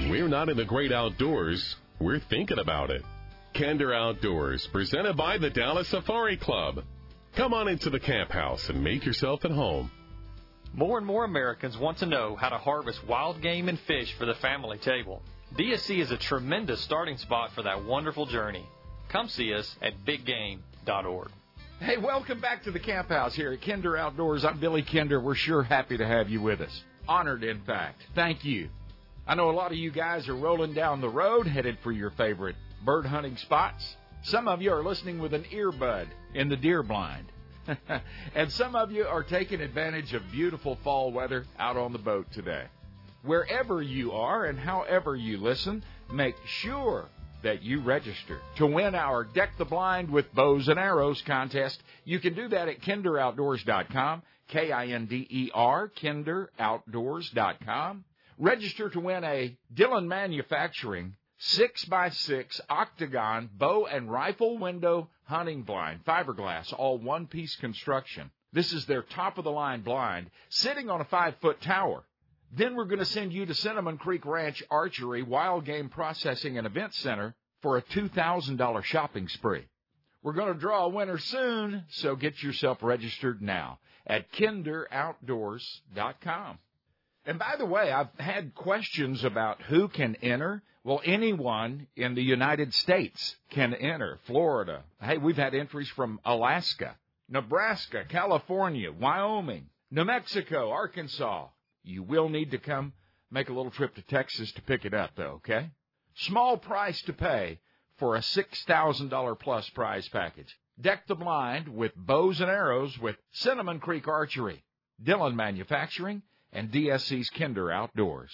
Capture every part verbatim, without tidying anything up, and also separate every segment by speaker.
Speaker 1: When we're not in the great outdoors, we're thinking about it. Kinder Outdoors, presented by the Dallas Safari Club. Come on into the camp house and make yourself at home.
Speaker 2: More and more Americans want to know how to harvest wild game and fish for the family table. D S C is a tremendous starting spot for that wonderful journey. Come see us at big game dot org.
Speaker 3: Hey, welcome back to the Camp House here at Kinder Outdoors. I'm Billy Kinder. We're sure happy to have you with us. Honored, in fact. Thank you. I know a lot of you guys are rolling down the road, headed for your favorite bird hunting spots. Some of you are listening with an earbud in the deer blind. And some of you are taking advantage of beautiful fall weather out on the boat today. Wherever you are and however you listen, make sure that you register to win our Deck the Blind with Bows and Arrows contest. You can do that at kinder outdoors dot com, K I N D E R, kinder outdoors dot com. Register to win a Dillon Manufacturing six by six octagon bow and rifle window hunting blind, fiberglass, all one-piece construction. This is their top-of-the-line blind, sitting on a five-foot tower. Then we're going to send you to Cinnamon Creek Ranch Archery, Wild Game Processing and Event Center for a two thousand dollars shopping spree. We're going to draw a winner soon, so get yourself registered now at kinder outdoors dot com. And by the way, I've had questions about who can enter. Well, anyone in the United States can enter. Florida. Hey, we've had entries from Alaska, Nebraska, California, Wyoming, New Mexico, Arkansas. You will need to come make a little trip to Texas to pick it up, though, okay? Small price to pay for a six thousand dollars plus prize package. Deck the Blind with Bows and Arrows with Cinnamon Creek Archery, Dillon Manufacturing, and D S C's Kinder Outdoors.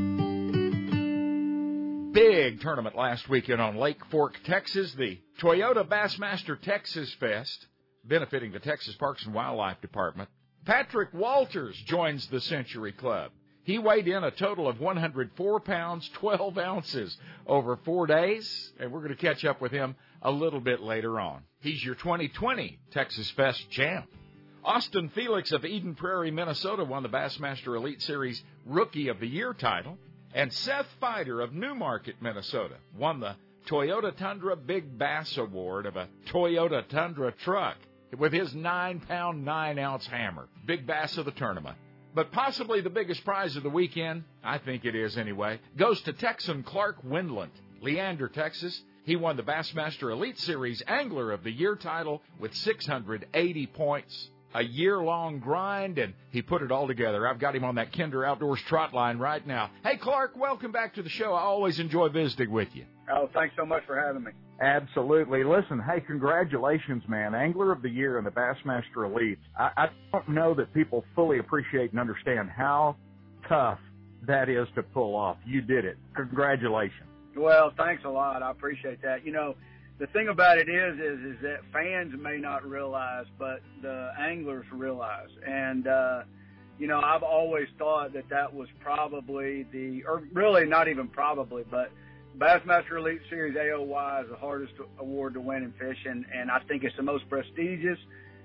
Speaker 3: Big tournament last weekend on Lake Fork, Texas, the Toyota Bassmaster Texas Fest, benefiting the Texas Parks and Wildlife Department. Patrick Walters joins the Century Club. He weighed in a total of one hundred four pounds, twelve ounces over four days, and we're going to catch up with him a little bit later on. He's your twenty twenty Texas Fest champ. Austin Felix of Eden Prairie, Minnesota, won the Bassmaster Elite Series Rookie of the Year title. And Seth Fider of Newmarket, Minnesota, won the Toyota Tundra Big Bass Award of a Toyota Tundra truck with his nine pound, nine ounce hammer. Big bass of the tournament. But possibly the biggest prize of the weekend, I think it is anyway, goes to Texan Clark Wendlandt, Leander, Texas. He won the Bassmaster Elite Series Angler of the Year title with six hundred eighty points. A year-long grind, and he put it all together. I've got him on that Kinder Outdoors trot line right now. Hey, Clark, welcome back to the show. I always enjoy visiting with you.
Speaker 4: Oh, thanks so much for having me.
Speaker 5: Absolutely. Listen, hey, congratulations, man. Angler of the Year in the Bassmaster Elite. I, I don't know that people fully appreciate and understand how tough that is to pull off. You did it. Congratulations.
Speaker 4: Well, thanks a lot. I appreciate that. You know, the thing about it is, is, is that fans may not realize, but the anglers realize. And, uh, you know, I've always thought that that was probably the, or really not even probably, but Bassmaster Elite Series A O Y is the hardest award to win in fishing, and I think it's the most prestigious,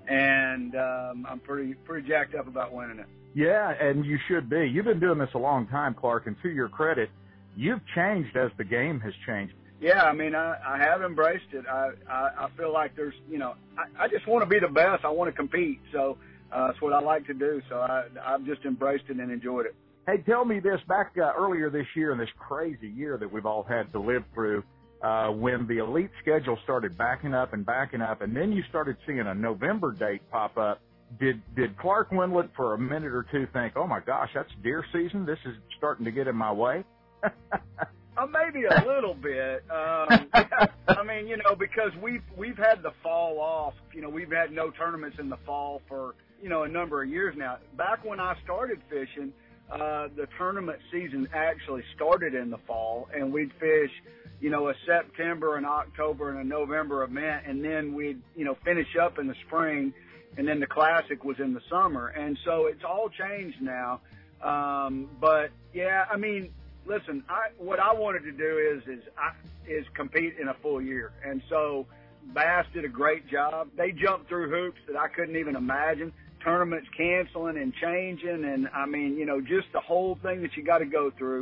Speaker 4: and um, I'm pretty pretty jacked up about winning it.
Speaker 5: Yeah, and you should be. You've been doing this a long time, Clark, and to your credit, you've changed as the game has changed.
Speaker 4: Yeah, I mean, I, I have embraced it. I, I, I feel like there's, you know, I, I just want to be the best. I want to compete. So uh, that's what I like to do. So I, I've just embraced it and enjoyed it.
Speaker 5: Hey, tell me this. Back uh, earlier this year in this crazy year that we've all had to live through, uh, when the elite schedule started backing up and backing up, and then you started seeing a November date pop up, did did Clark Wendlandt for a minute or two think, oh, my gosh, that's deer season? This is starting to get in my way?
Speaker 4: Uh, maybe a little bit. Um, I mean, you know, because we've we've had the fall off. You know, we've had no tournaments in the fall for, you know, a number of years now. Back when I started fishing, uh, the tournament season actually started in the fall, and we'd fish, you know, a September and October and a November event, and then we'd, you know, finish up in the spring, and then the Classic was in the summer. And so it's all changed now. Um, but, yeah, I mean, listen, I, what I wanted to do is is I, is compete in a full year, and so Bass did a great job. They jumped through hoops that I couldn't even imagine. Tournaments canceling and changing, and I mean, you know, just the whole thing that you got to go through.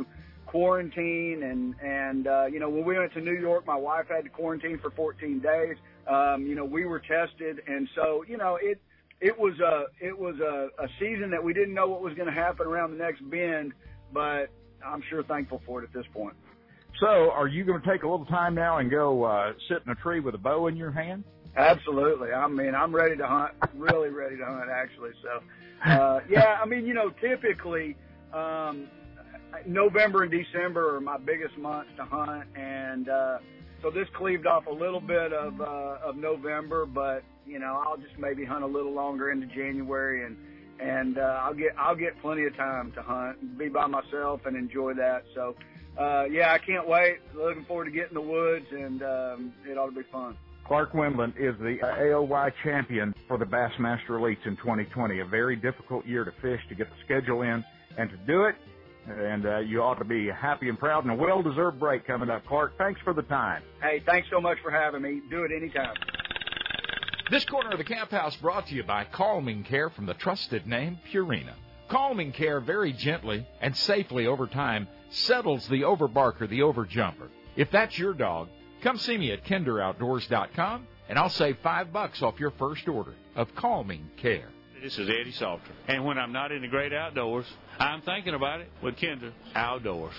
Speaker 4: quarantine, and and uh, you know, when we went to New York, my wife had to quarantine for fourteen days. Um, you know, we were tested, and so you know, it it was a it was a, a season that we didn't know what was going to happen around the next bend, but I'm sure thankful for it at this point.
Speaker 5: So, are you going to take a little time now and go uh, sit in a tree with a bow in your hand?
Speaker 4: Absolutely. I mean, I'm ready to hunt. Really ready to hunt, actually. So, uh, yeah. I mean, you know, typically. Um, November and December are my biggest months to hunt, and uh, so this cleaved off a little bit of uh, of November, but you know, I'll just maybe hunt a little longer into January, and and uh, I'll get I'll get plenty of time to hunt, be by myself, and enjoy that. So, uh, yeah, I can't wait. Looking forward to getting in the woods, and um, it ought to be fun.
Speaker 5: Clark Wendlandt is the A O Y champion for the Bassmaster Elites in twenty twenty. A very difficult year to fish, to get the schedule in, and to do it. And uh, you ought to be happy and proud, and a well-deserved break coming up. Clark, thanks for the time.
Speaker 4: Hey, thanks so much for having me. Do it anytime.
Speaker 3: This corner of the Camp House brought to you by Calming Care from the trusted name Purina. Calming Care very gently and safely over time settles the overbarker, the overjumper. If that's your dog, come see me at kinder outdoors dot com, and I'll save five bucks off your first order of Calming Care.
Speaker 6: This is Eddie Salter. And when I'm not in the great outdoors, I'm thinking about it with Kinder Outdoors.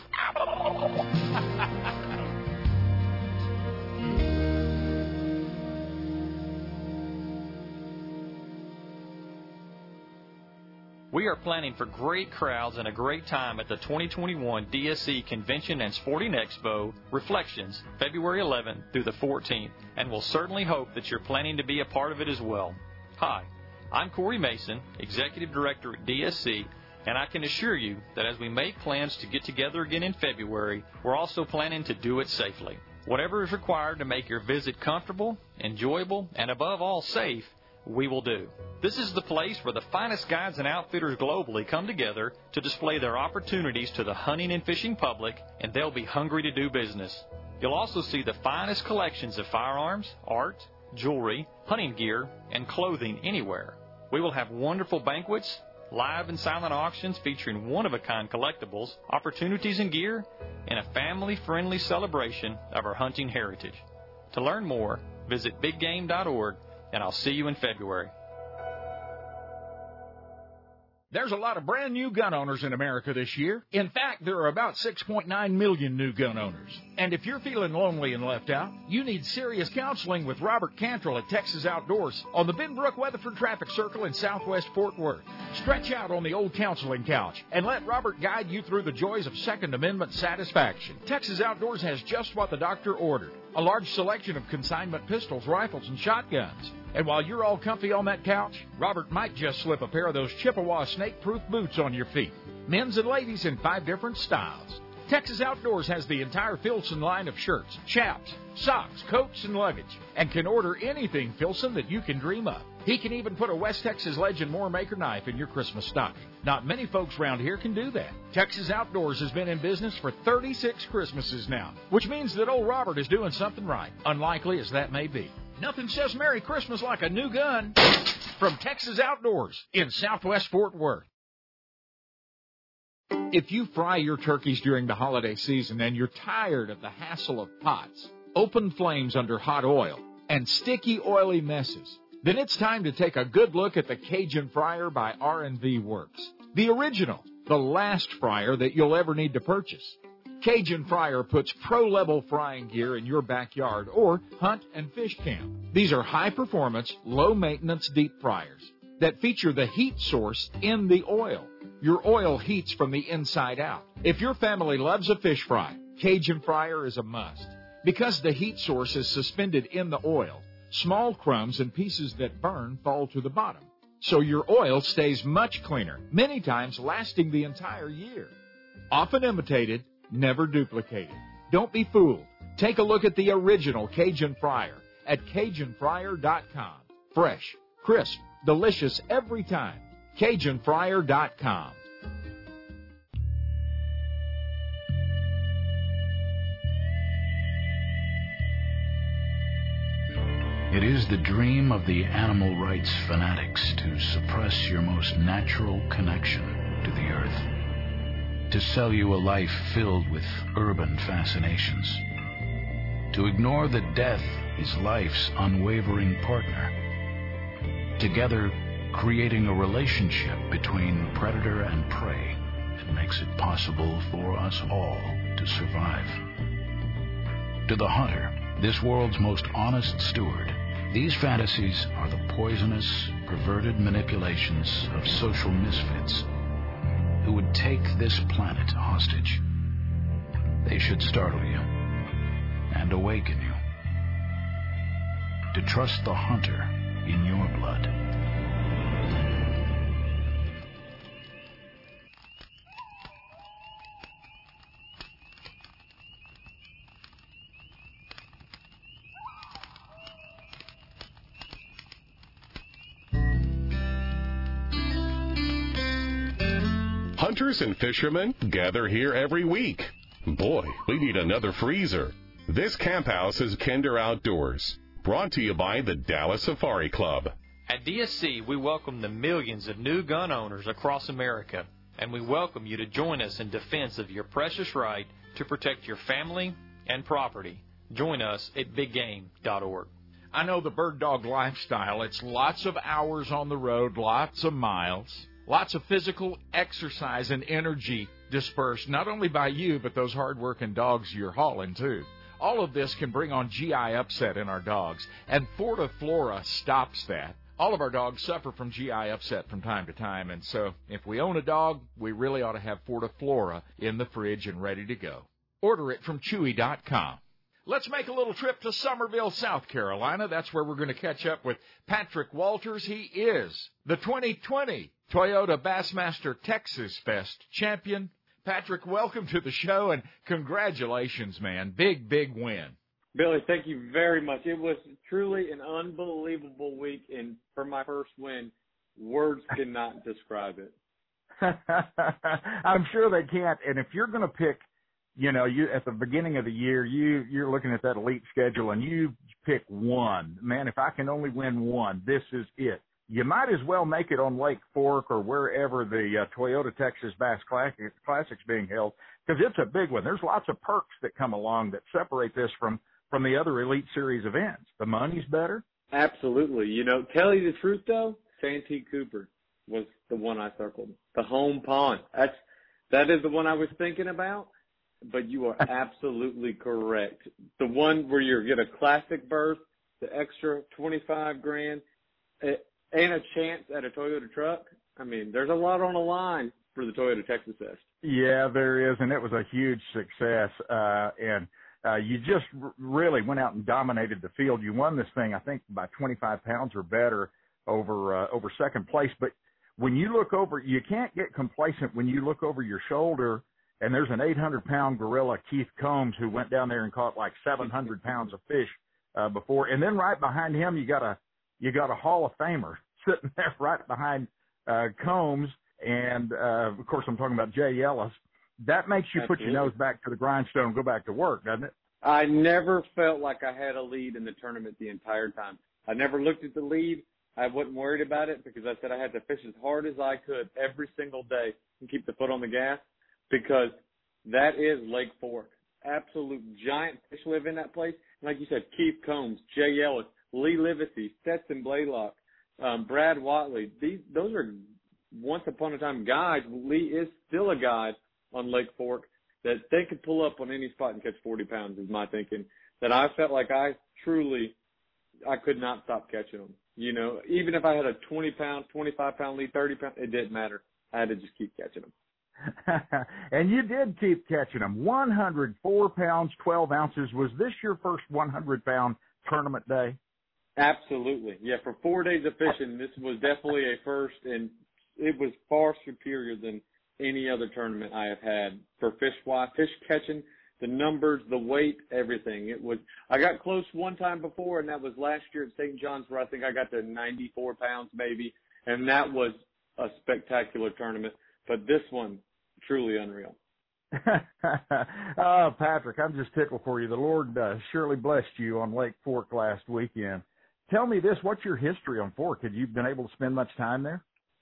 Speaker 2: We are planning for great crowds and a great time at the twenty twenty-one D S C Convention and Sporting Expo Reflections, February eleventh through the fourteenth, and we'll certainly hope that you're planning to be a part of it as well. Hi, I'm Corey Mason, Executive Director at D S C, and I can assure you that as we make plans to get together again in February, we're also planning to do it safely. Whatever is required to make your visit comfortable, enjoyable, and above all safe, we will do. This is the place where the finest guides and outfitters globally come together to display their opportunities to the hunting and fishing public, and they'll be hungry to do business. You'll also see the finest collections of firearms, art, jewelry, hunting gear, and clothing anywhere. We will have wonderful banquets, live and silent auctions featuring one-of-a-kind collectibles, opportunities and gear, and a family-friendly celebration of our hunting heritage. To learn more, visit big game dot org, and I'll see you in February.
Speaker 3: There's a lot of brand new gun owners in America this year. In fact, there are about six point nine million new gun owners. And if you're feeling lonely and left out, you need serious counseling with Robert Cantrell at Texas Outdoors on the Benbrook Weatherford Traffic Circle in southwest Fort Worth. Stretch out on the old counseling couch and let Robert guide you through the joys of Second Amendment satisfaction. Texas Outdoors has just what the doctor ordered: a large selection of consignment pistols, rifles, and shotguns. And while you're all comfy on that couch, Robert might just slip a pair of those Chippewa snake-proof boots on your feet. Men's and ladies in five different styles. Texas Outdoors has the entire Filson line of shirts, chaps, socks, coats, and luggage, and can order anything Filson that you can dream of. He can even put a West Texas Legend Moore Maker knife in your Christmas stocking. Not many folks around here can do that. Texas Outdoors has been in business for thirty-six Christmases now, which means that old Robert is doing something right, unlikely as that may be. Nothing says Merry Christmas like a new gun from Texas Outdoors in southwest Fort Worth. If you fry your turkeys during the holiday season and you're tired of the hassle of pots, open flames under hot oil, and sticky, oily messes, then it's time to take a good look at the Cajun Fryer by R and V Works. The original, the last fryer that you'll ever need to purchase. Cajun Fryer puts pro-level frying gear in your backyard or hunt and fish camp. These are high-performance, low-maintenance deep fryers that feature the heat source in the oil. Your oil heats from the inside out. If your family loves a fish fry, Cajun Fryer is a must. Because the heat source is suspended in the oil, small crumbs and pieces that burn fall to the bottom. So your oil stays much cleaner, many times lasting the entire year. Often imitated, never duplicated. Don't be fooled. Take a look at the original Cajun Fryer at Cajun Fryer dot com. Fresh, crisp, delicious every time. Cajun Fryer dot com.
Speaker 7: It is the dream of the animal rights fanatics to suppress your most natural connection to the earth. to sell you a life filled with urban fascinations, to ignore that death is life's unwavering partner, together creating a relationship between predator and prey that makes it possible for us all to survive. To the hunter, this world's most honest steward, these fantasies are the poisonous, perverted manipulations of social misfits who would take this planet hostage. They should startle you and awaken you to trust the hunter in your blood.
Speaker 1: Hunters and fishermen gather here every week. Boy, we need another freezer. This camp house is Kinder Outdoors, brought to you by the Dallas Safari Club.
Speaker 2: At D S C, we welcome the millions of new gun owners across America, and we welcome you to join us in defense of your precious right to protect your family and property. Join us at big game dot org.
Speaker 3: I know the bird dog lifestyle. It's lots of hours on the road, lots of miles, lots of physical exercise and energy dispersed, not only by you, but those hard-working dogs you're hauling, too. All of this can bring on G I upset in our dogs, and Fortiflora stops that. All of our dogs suffer from G I upset from time to time, and so if we own a dog, we really ought to have Fortiflora in the fridge and ready to go. Order it from Chewy dot com. Let's make a little trip to Summerville, South Carolina. That's where we're going to catch up with Patrick Walters. He is the twenty twenty Toyota Bassmaster Texas Fest champion. Patrick, welcome to the show, and congratulations, man. Big, big win.
Speaker 8: Billy, thank you very much. It was truly an unbelievable week, and for my first win, words cannot describe it.
Speaker 5: I'm sure they can't, and if you're going to pick, you know, you at the beginning of the year, you, you're looking at that elite schedule, and you pick one. Man, if I can only win one, this is it. You might as well make it on Lake Fork or wherever the uh, Toyota Texas Bass Classic, Classic's being held, because it's a big one. There's lots of perks that come along that separate this from, from the other Elite Series events. The money's better.
Speaker 8: Absolutely. You know, tell you the truth, though, Santee Cooper was the one I circled. The home pond. That's, that is the one I was thinking about, but you are absolutely correct. The one where you get a classic berth, the extra twenty-five grand, it, and a chance at a Toyota truck. I mean, there's a lot on the line for the Toyota Texas Fest.
Speaker 5: Yeah, there is, and it was a huge success. Uh, and uh, you just r- really went out and dominated the field. You won this thing, I think, by twenty-five pounds or better over uh, over second place. But when you look over, you can't get complacent when you look over your shoulder, and there's an eight hundred pound gorilla, Keith Combs, who went down there and caught like seven hundred pounds of fish uh, before. And then right behind him, you got a You got a Hall of Famer sitting there right behind uh, Combs, and, uh, of course, I'm talking about Jay Ellis. That makes you Absolutely. Put your nose back to the grindstone and go back to work, doesn't it?
Speaker 8: I never felt like I had a lead in the tournament the entire time. I never looked at the lead. I wasn't worried about it because I said I had to fish as hard as I could every single day and keep the foot on the gas, because that is Lake Fork. Absolute giant fish live in that place. And like you said, Keith Combs, Jay Ellis, Lee Livesey, Stetson Blaylock, um, Brad Watley. These, those are once upon a time guys. Lee is still a guy on Lake Fork that they could pull up on any spot and catch forty pounds is my thinking. That I felt like I truly, I could not stop catching them. You know, even if I had a twenty pound, twenty-five pound lead, thirty pound, it didn't matter. I had to just keep catching them.
Speaker 5: And you did keep catching them. one hundred four pounds, twelve ounces. Was this your first one hundred pound tournament day?
Speaker 8: Absolutely. Yeah, for four days of fishing, this was definitely a first, and it was far superior than any other tournament I have had for fish fly, fish catching, the numbers, the weight, everything. It was. I got close one time before, and that was last year at Saint John's, where I think I got to ninety-four pounds maybe, and that was a spectacular tournament. But this one, truly unreal.
Speaker 5: Oh, Patrick, I'm just tickled for you. The Lord uh, surely blessed you on Lake Fork last weekend. Tell me this, what's your history on Fork? Have you been able to spend much time there?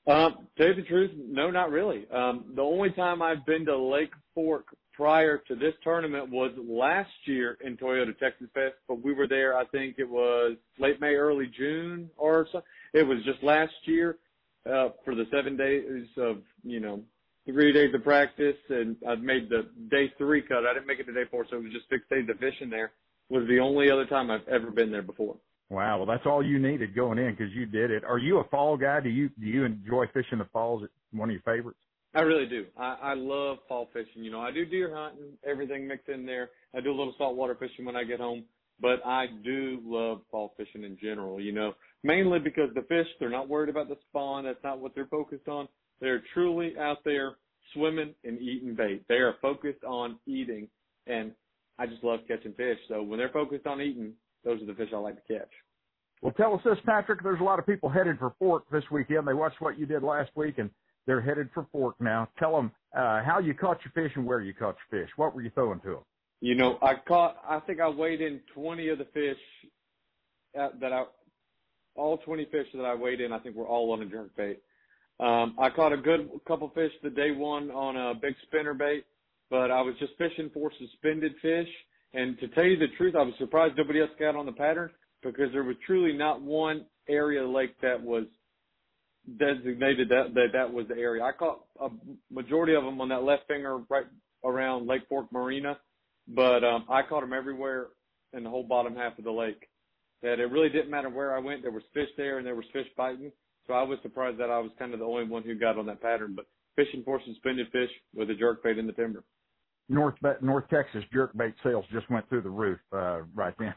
Speaker 8: Um, to tell you the truth, no, not really. Um, the only time I've been to Lake Fork prior to this tournament was last year in Toyota Texas Fest, but we were there, I think it was late May, early June or so. It was just last year, uh, for the seven days of, you know, three days of practice, and I made the day three cut. I didn't make it to day four, so it was just six days of fishing there. Was the only other time I've ever been there before.
Speaker 5: Wow, well, that's all you needed going in because you did it. Are you a fall guy? Do you do you enjoy fishing the falls? Is it one of your favorites?
Speaker 8: I really do. I, I love fall fishing. You know, I do deer hunting, everything mixed in there. I do a little saltwater fishing when I get home, but I do love fall fishing in general, you know, mainly because the fish, they're not worried about the spawn. That's not what they're focused on. They're truly out there swimming and eating bait. They are focused on eating, and I just love catching fish. So when they're focused on eating, those are the fish I like to catch.
Speaker 5: Well, tell us this, Patrick. There's a lot of people headed for Fork this weekend. They watched what you did last week, and they're headed for Fork now. Tell them uh, how you caught your fish and where you caught your fish. What were you throwing to them?
Speaker 8: You know, I caught, I think I weighed in twenty of the fish at, that I, all twenty fish that I weighed in, I think were all on a jerkbait. Um, I caught a good couple fish the day one on a big spinner bait, but I was just fishing for suspended fish. And to tell you the truth, I was surprised nobody else got on the pattern because there was truly not one area of the lake that was designated that, that that was the area. I caught a majority of them on that left finger right around Lake Fork Marina, but um, I caught them everywhere in the whole bottom half of the lake. That it really didn't matter where I went. There was fish there and there was fish biting. So I was surprised that I was kind of the only one who got on that pattern. But fishing for suspended fish with a jerkbait in the timber.
Speaker 5: North North Texas jerkbait sales just went through the roof uh, right then.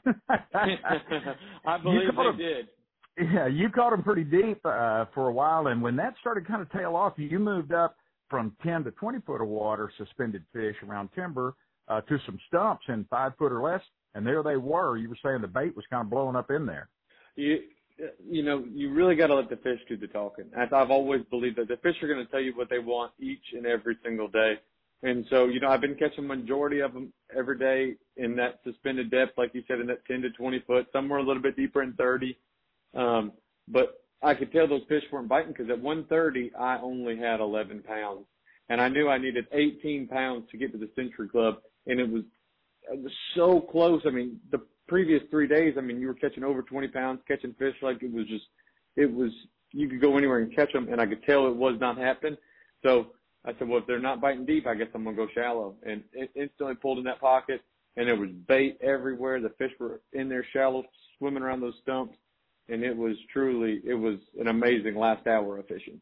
Speaker 8: I believe they
Speaker 5: them,
Speaker 8: did.
Speaker 5: Yeah, you caught them pretty deep uh, for a while, and when that started kind of tail off, you moved up from ten to twenty foot of water, suspended fish around timber, uh, to some stumps in five foot or less, and there they were. You were saying the bait was kind of blowing up in there.
Speaker 8: You, you know, you really got to let the fish do the talking. As I've always believed that the fish are going to tell you what they want each and every single day. And so, you know, I've been catching majority of them every day in that suspended depth, like you said, in that ten to twenty foot, somewhere a little bit deeper in thirty. Um, but I could tell those fish weren't biting because at one thirty, I only had eleven pounds. And I knew I needed eighteen pounds to get to the Century Club. And it was, it was so close. I mean, the previous three days, I mean, you were catching over twenty pounds, catching fish like it was just, it was, you could go anywhere and catch them. And I could tell it was not happening. So I said, well, if they're not biting deep, I guess I'm going to go shallow. And it instantly pulled in that pocket, and there was bait everywhere. The fish were in there shallow, swimming around those stumps. And it was truly, it was an amazing last hour of fishing.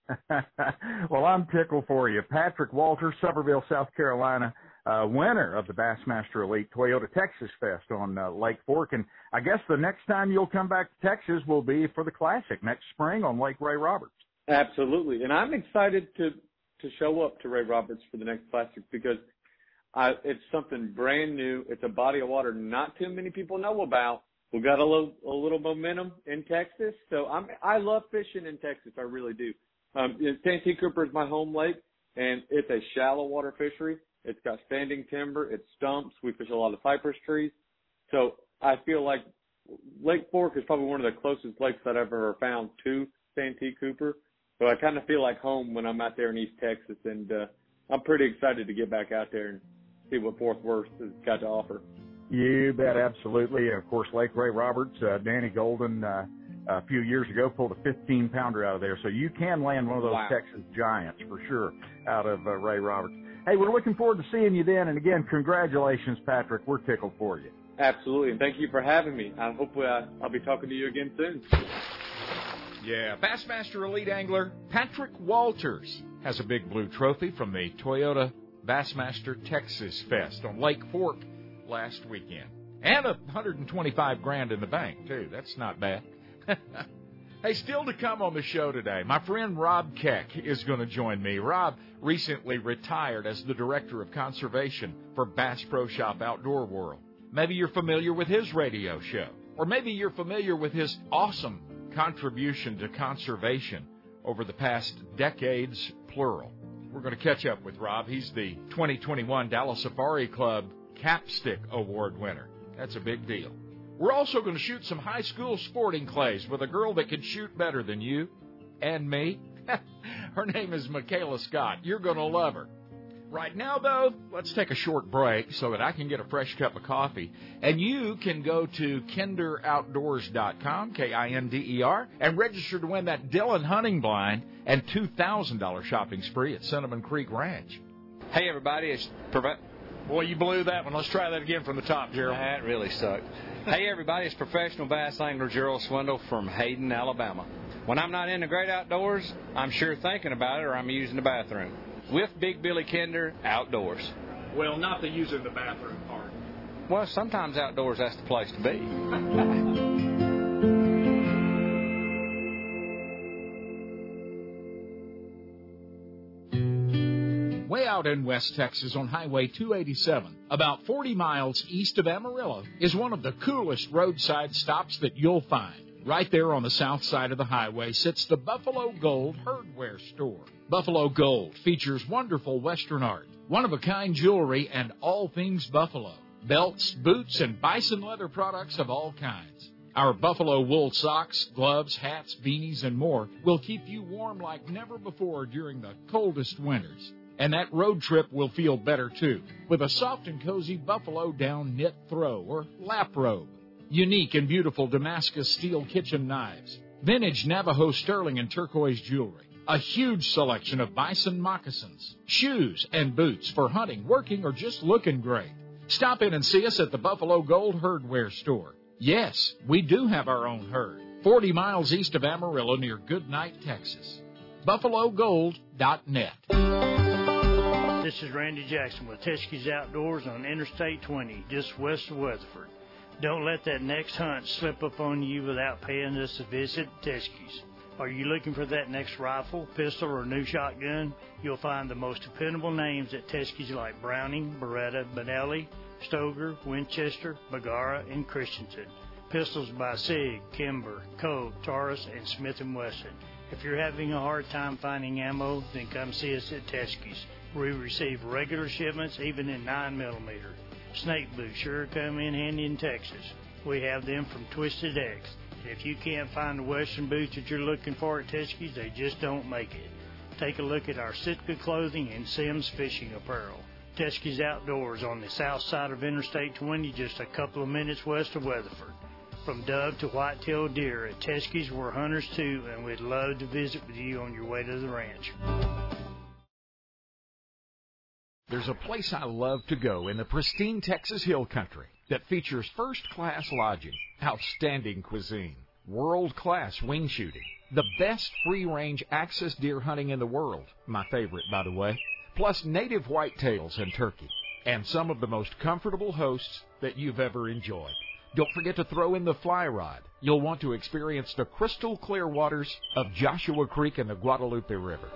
Speaker 5: Well, I'm tickled for you. Patrick Walters, Summerville, South Carolina, uh, winner of the Bassmaster Elite Toyota Texas Fest on uh, Lake Fork. And I guess the next time you'll come back to Texas will be for the Classic next spring on Lake Ray Roberts.
Speaker 8: Absolutely. And I'm excited to to show up to Ray Roberts for the next Classic because I, it's something brand new. It's a body of water not too many people know about. We got a little a little momentum in Texas, so I'm I love fishing in Texas. I really do. Um, Santee Cooper is my home lake, and it's a shallow water fishery. It's got standing timber. It's stumps. We fish a lot of cypress trees. So I feel like Lake Fork is probably one of the closest lakes that I've ever found to Santee Cooper. So I kind of feel like home when I'm out there in East Texas, and uh, I'm pretty excited to get back out there and see what Fort Worth has got to offer.
Speaker 5: You bet, absolutely. Of course, Lake Ray Roberts, uh, Danny Golden, uh, a few years ago pulled a fifteen pounder out of there. So you can land one of those
Speaker 8: Wow.
Speaker 5: Texas giants for sure out of uh, Ray Roberts. Hey, we're looking forward to seeing you then. And again, congratulations, Patrick. We're tickled for you.
Speaker 8: Absolutely, and thank you for having me. I hope uh, I'll be talking to you again soon.
Speaker 3: Yeah, Bassmaster Elite Angler Patrick Walters has a big blue trophy from the Toyota Bassmaster Texas Fest on Lake Fork last weekend. And a one hundred twenty-five grand in the bank, too. That's not bad. Hey, still to come on the show today, my friend Rob Keck is going to join me. Rob recently retired as the Director of Conservation for Bass Pro Shop Outdoor World. Maybe you're familiar with his radio show, or maybe you're familiar with his awesome contribution to conservation over the past decades, plural. We're going to catch up with Rob. He's the twenty twenty-one Dallas Safari Club Capstick Award winner. That's a big deal. We're also going to shoot some high school sporting clays with a girl that can shoot better than you and me. Her name is Michaela Scott. You're going to love her. Right now, though, let's take a short break so that I can get a fresh cup of coffee. And you can go to kinder outdoors dot com, K I N D E R, and register to win that Dillon hunting blind and two thousand dollars shopping spree at Cinnamon Creek Ranch.
Speaker 9: Hey, everybody. It's Prof-
Speaker 10: Boy, you blew that one. Let's try that again from the top, Gerald.
Speaker 9: That really sucked. Hey, everybody. It's professional bass angler Gerald Swindle from Hayden, Alabama. When I'm not in the great outdoors, I'm sure thinking about it or I'm using the bathroom. With Big Billy Kinder, outdoors.
Speaker 10: Well, not the using the bathroom part.
Speaker 9: Well, sometimes outdoors, that's the place to be.
Speaker 3: Way out in West Texas on Highway two eighty-seven, about forty miles east of Amarillo, is one of the coolest roadside stops that you'll find. Right there on the south side of the highway sits the Buffalo Gold Herdware Store. Buffalo Gold features wonderful Western art, one-of-a-kind jewelry, and all things Buffalo. Belts, boots, and bison leather products of all kinds. Our Buffalo wool socks, gloves, hats, beanies, and more will keep you warm like never before during the coldest winters. And that road trip will feel better, too, with a soft and cozy Buffalo down knit throw or lap robe. Unique and beautiful Damascus steel kitchen knives. Vintage Navajo sterling and turquoise jewelry. A huge selection of bison moccasins, shoes, and boots for hunting, working, or just looking great. Stop in and see us at the Buffalo Gold Herdware Store. Yes, we do have our own herd. forty miles east of Amarillo near Goodnight, Texas. buffalo gold dot net.
Speaker 11: This is Randy Jackson with Teschke's Outdoors on Interstate twenty, just west of Weatherford. Don't let that next hunt slip up on you without paying us a visit at Teschke's. Are you looking for that next rifle, pistol, or new shotgun? You'll find the most dependable names at Teschke's like Browning, Beretta, Benelli, Stoeger, Winchester, Bergara, and Christensen. Pistols by Sig, Kimber, Colt, Taurus, and Smith and Wesson. If you're having a hard time finding ammo, then come see us at Teschke's. We receive regular shipments even in nine millimeter. Snake boots sure come in handy in Texas. We have them from Twisted X. If you can't find the Western boots that you're looking for at Teschke's, they just don't make it. Take a look at our Sitka clothing and Sims fishing apparel. Teschke's Outdoors on the south side of Interstate twenty, just a couple of minutes west of Weatherford. From dove to white-tailed deer, at Teschke's we're hunters too, and we'd love to visit with you on your way to the ranch.
Speaker 3: There's a place I love to go in the pristine Texas Hill Country that features first-class lodging, outstanding cuisine, world-class wing shooting, the best free-range access deer hunting in the world, my favorite, by the way, plus native whitetails and turkey, and some of the most comfortable hosts that you've ever enjoyed. Don't forget to throw in the fly rod. You'll want to experience the crystal clear waters of Joshua Creek and the Guadalupe River.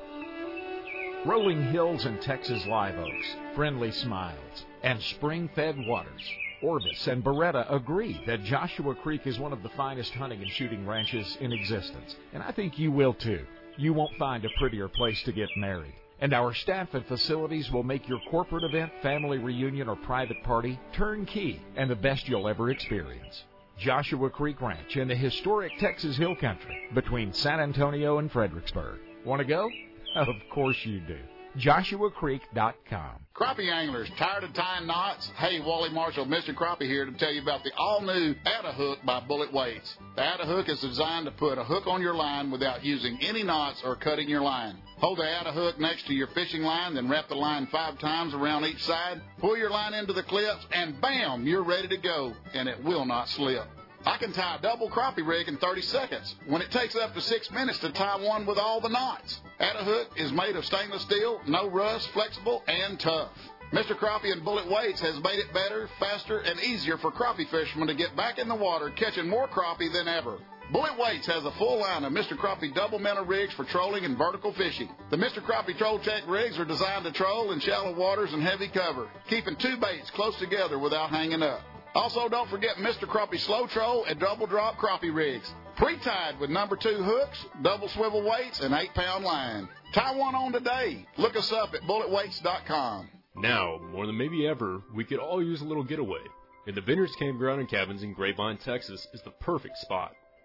Speaker 3: Rolling hills and Texas live oaks, friendly smiles, and spring-fed waters. Orvis and Beretta agree that Joshua Creek is one of the finest hunting and shooting ranches in existence, and I think you will too. You won't find a prettier place to get married. And our staff and facilities will make your corporate event, family reunion, or private party turnkey and the best you'll ever experience. Joshua Creek Ranch in the historic Texas Hill Country between San Antonio and Fredericksburg. Want to go? Of course you do. Joshua Creek dot com.
Speaker 12: Crappie anglers, tired of tying knots? Hey, Wally Marshall, Mister Crappie here to tell you about the all-new Atta-Hook by Bullet Weights. The Atta-Hook is designed to put a hook on your line without using any knots or cutting your line. Hold the Atta-Hook next to your fishing line, then wrap the line five times around each side. Pull your line into the clips, and bam, you're ready to go, and it will not slip. I can tie a double crappie rig in thirty seconds, when it takes up to six minutes to tie one with all the knots. Atta-Hook is made of stainless steel, no rust, flexible, and tough. Mister Crappie and Bullet Weights has made it better, faster, and easier for crappie fishermen to get back in the water, catching more crappie than ever. Bullet Weights has a full line of Mister Crappie double minnow rigs for trolling and vertical fishing. The Mister Crappie Troll Tech rigs are designed to troll in shallow waters and heavy cover, keeping two baits close together without hanging up. Also, don't forget Mister Crappie Slow Troll and Double Drop Crappie rigs. Pre-tied with number two hooks, double swivel weights, and eight pound line. Tie one on today. Look us up at bullet weights dot com.
Speaker 13: Now, more than maybe ever, we could all use a little getaway. And the Vineyards Campground and Cabins in Grapevine, Texas is the perfect spot.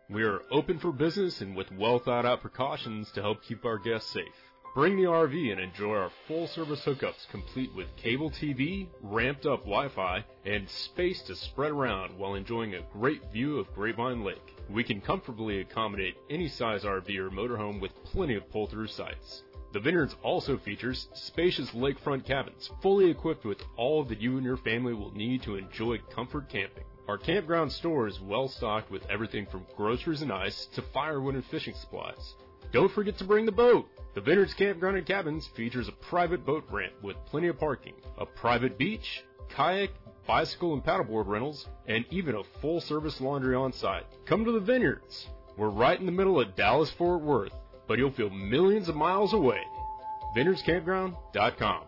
Speaker 13: We are open for business and with well-thought-out precautions to help keep our guests safe. Bring the R V and enjoy our full-service hookups complete with cable T V, ramped-up Wi-Fi, and space to spread around while enjoying a great view of Grapevine Lake. We can comfortably accommodate any size R V or motorhome with plenty of pull-through sites. The Vineyards also features spacious lakefront cabins, fully equipped with all that you and your family will need to enjoy comfort camping. Our campground store is well stocked with everything from groceries and ice to firewood and fishing supplies. Don't forget to bring the boat! The Vineyards Campground and Cabins features a private boat ramp with plenty of parking, a private beach, kayak, bicycle and paddleboard rentals, and even a full-service laundry on site. Come to the Vineyards. We're right in the middle of Dallas-Fort Worth, but you'll feel millions of miles away. vineyards campground dot com.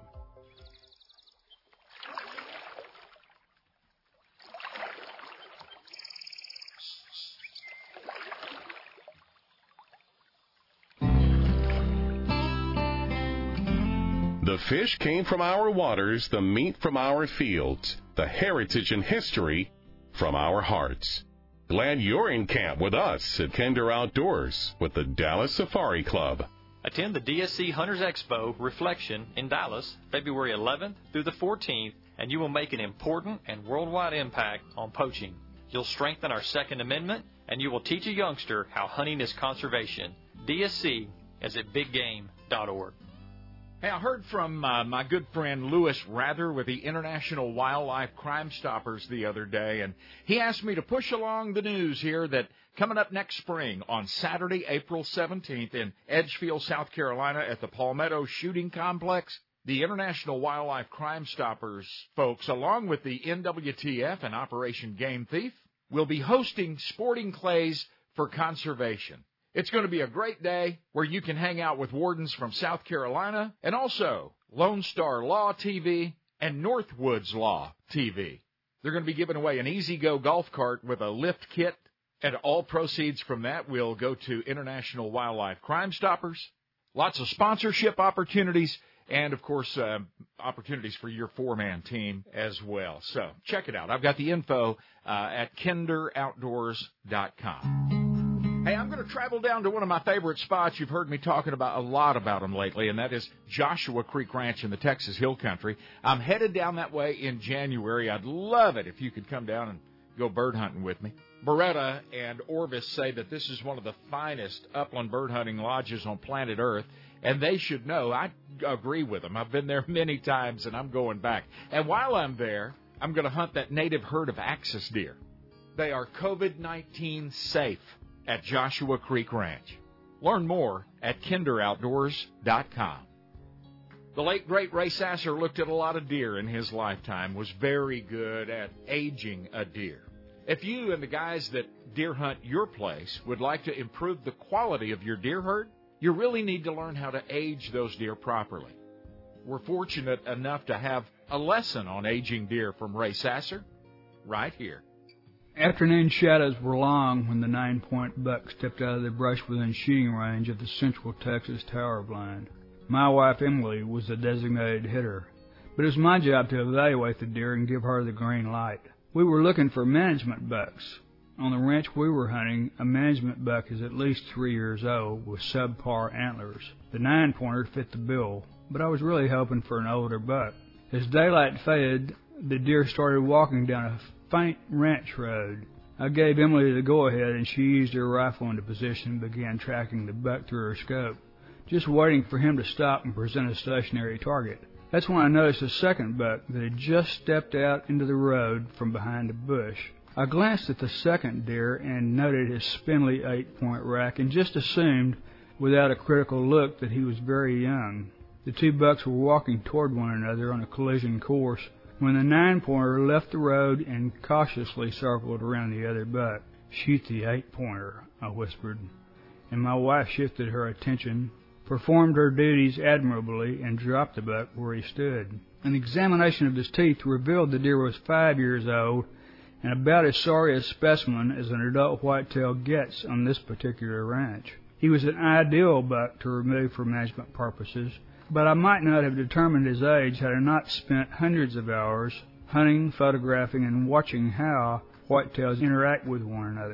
Speaker 1: The fish came from our waters, the meat from our fields, the heritage and history from our hearts. Glad you're in camp with us at Kinder Outdoors with the Dallas Safari Club.
Speaker 2: Attend the D S C Hunters Expo Reflection in Dallas, February eleventh through the fourteenth, and you will make an important and worldwide impact on poaching. You'll strengthen our Second Amendment, and you will teach a youngster how hunting is conservation. D S C is at big game dot org.
Speaker 3: Hey, I heard from uh, my good friend Lewis Rather with the International Wildlife Crime Stoppers the other day, and he asked me to push along the news here that coming up next spring on Saturday, April seventeenth in Edgefield, South Carolina at the Palmetto Shooting Complex, the International Wildlife Crime Stoppers folks, along with the N W T F and Operation Game Thief, will be hosting sporting clays for conservation. It's going to be a great day where you can hang out with wardens from South Carolina and also Lone Star Law T V and Northwoods Law T V. They're going to be giving away an Easy Go golf cart with a lift kit, and all proceeds from that will go to International Wildlife Crime Stoppers. Lots of sponsorship opportunities and, of course, uh, opportunities for your four-man team as well. So check it out. I've got the info uh, at kinder outdoors dot com. Hey, I'm going to travel down to one of my favorite spots. You've heard me talking about a lot about them lately, and that is Joshua Creek Ranch in the Texas Hill Country. I'm headed down that way in January. I'd love it if you could come down and go bird hunting with me. Beretta and Orvis say that this is one of the finest upland bird hunting lodges on planet Earth, and they should know. I agree with them. I've been there many times, and I'm going back. And while I'm there, I'm going to hunt that native herd of axis deer. They are COVID nineteen safe at Joshua Creek Ranch. Learn more at kinder outdoors dot com. The late, great Ray Sasser looked at a lot of deer in his lifetime, was very good at aging a deer. If you and the guys that deer hunt your place would like to improve the quality of your deer herd, you really need to learn how to age those deer properly. We're fortunate enough to have a lesson on aging deer from Ray Sasser right here.
Speaker 14: Afternoon shadows were long when the nine-point buck stepped out of the brush within shooting range of the Central Texas Tower Blind. My wife, Emily, was the designated hitter, but it was my job to evaluate the deer and give her the green light. We were looking for management bucks. On the ranch we were hunting, a management buck is at least three years old with subpar antlers. The nine-pointer fit the bill, but I was really hoping for an older buck. As daylight faded, the deer started walking down a faint ranch road. I gave Emily the go-ahead, and she used her rifle into position and began tracking the buck through her scope, just waiting for him to stop and present a stationary target. That's when I noticed a second buck that had just stepped out into the road from behind a bush. I glanced at the second deer and noted his spindly eight-point rack and just assumed, without a critical look, that he was very young. The two bucks were walking toward one another on a collision course when the nine-pointer left the road and cautiously circled around the other buck. "Shoot the eight-pointer," I whispered, and my wife shifted her attention, performed her duties admirably, and dropped the buck where he stood. An examination of his teeth revealed the deer was five years old and about as sorry a specimen as an adult whitetail gets on this particular ranch. He was an ideal buck to remove for management purposes, but I might not have determined his age had I not spent hundreds of hours hunting, photographing, and watching how whitetails interact with one another.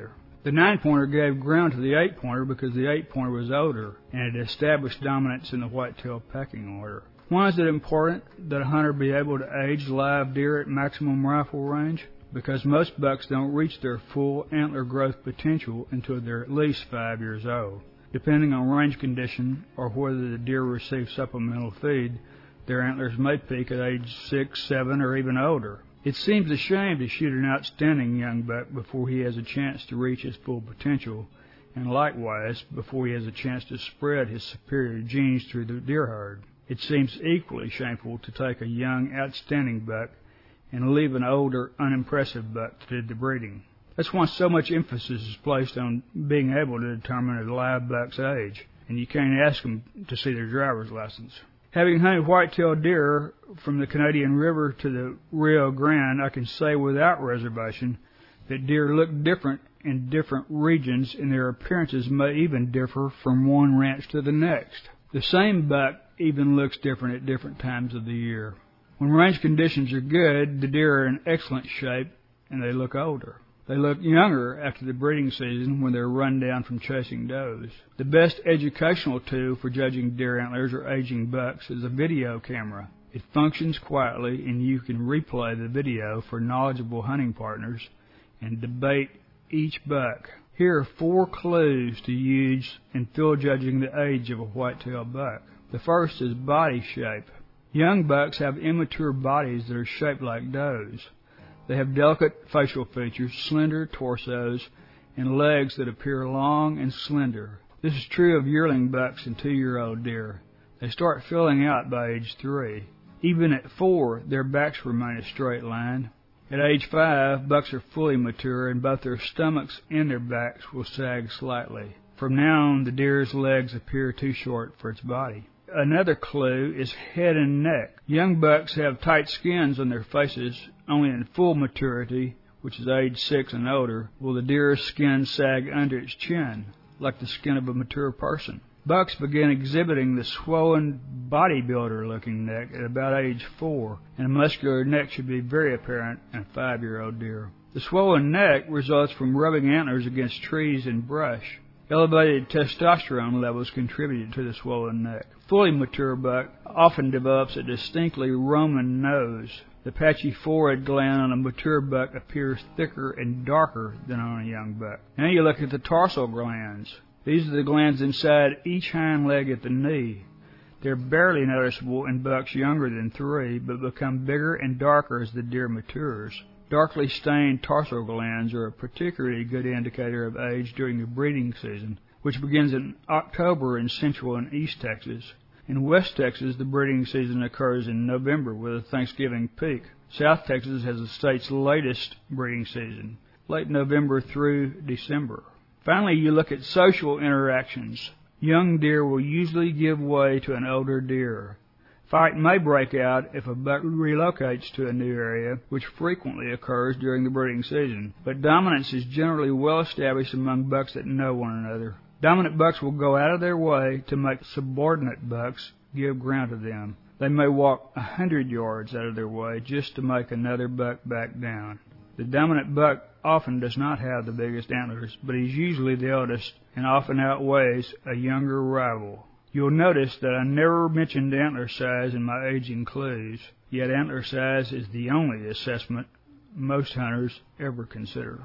Speaker 14: The nine-pointer gave ground to the eight-pointer because the eight-pointer was older and had established dominance in the whitetail pecking order. Why is it important that a hunter be able to age live deer at maximum rifle range? Because most bucks don't reach their full antler growth potential until they're at least five years old. Depending on range condition or whether the deer receive supplemental feed, their antlers may peak at age six, seven, or even older. It seems a shame to shoot an outstanding young buck before he has a chance to reach his full potential, and likewise before he has a chance to spread his superior genes through the deer herd. It seems equally shameful to take a young, outstanding buck and leave an older, unimpressive buck to do the breeding. That's why so much emphasis is placed on being able to determine a live buck's age, and you can't ask them to see their driver's license. Having hunted white-tailed deer from the Canadian River to the Rio Grande, I can say without reservation that deer look different in different regions, and their appearances may even differ from one ranch to the next. The same buck even looks different at different times of the year. When range conditions are good, the deer are in excellent shape, and they look older. They look younger after the breeding season when they're run down from chasing does. The best educational tool for judging deer antlers or aging bucks is a video camera. It functions quietly, and you can replay the video for knowledgeable hunting partners and debate each buck. Here are four clues to use in field judging the age of a whitetail buck. The first is body shape. Young bucks have immature bodies that are shaped like does. They have delicate facial features, slender torsos, and legs that appear long and slender. This is true of yearling bucks and two-year-old deer. They start filling out by age three. Even at four, their backs remain a straight line. At age five, bucks are fully mature, and both their stomachs and their backs will sag slightly. From now on, the deer's legs appear too short for its body. Another clue is head and neck. Young bucks have tight skins on their faces. Only in full maturity, which is age six and older, will the deer's skin sag under its chin, like the skin of a mature person. Bucks begin exhibiting the swollen bodybuilder-looking neck at about age four, and a muscular neck should be very apparent in a five-year-old deer. The swollen neck results from rubbing antlers against trees and brush. Elevated testosterone levels contribute to the swollen neck. Fully mature buck often develops a distinctly Roman nose. The patchy forehead gland on a mature buck appears thicker and darker than on a young buck. Now you look at the tarsal glands. These are the glands inside each hind leg at the knee. They're barely noticeable in bucks younger than three, but become bigger and darker as the deer matures. Darkly stained tarsal glands are a particularly good indicator of age during the breeding season, which begins in October in Central and East Texas. In West Texas, the breeding season occurs in November with a Thanksgiving peak. South Texas has the state's latest breeding season, late November through December. Finally, you look at social interactions. Young deer will usually give way to an older deer. Fight may break out if a buck relocates to a new area, which frequently occurs during the breeding season, but dominance is generally well established among bucks that know one another. Dominant bucks will go out of their way to make subordinate bucks give ground to them. They may walk a hundred yards out of their way just to make another buck back down. The dominant buck often does not have the biggest antlers, but he's usually the eldest and often outweighs a younger rival. You'll notice that I never mentioned antler size in my aging clues, yet antler size is the only assessment most hunters ever consider.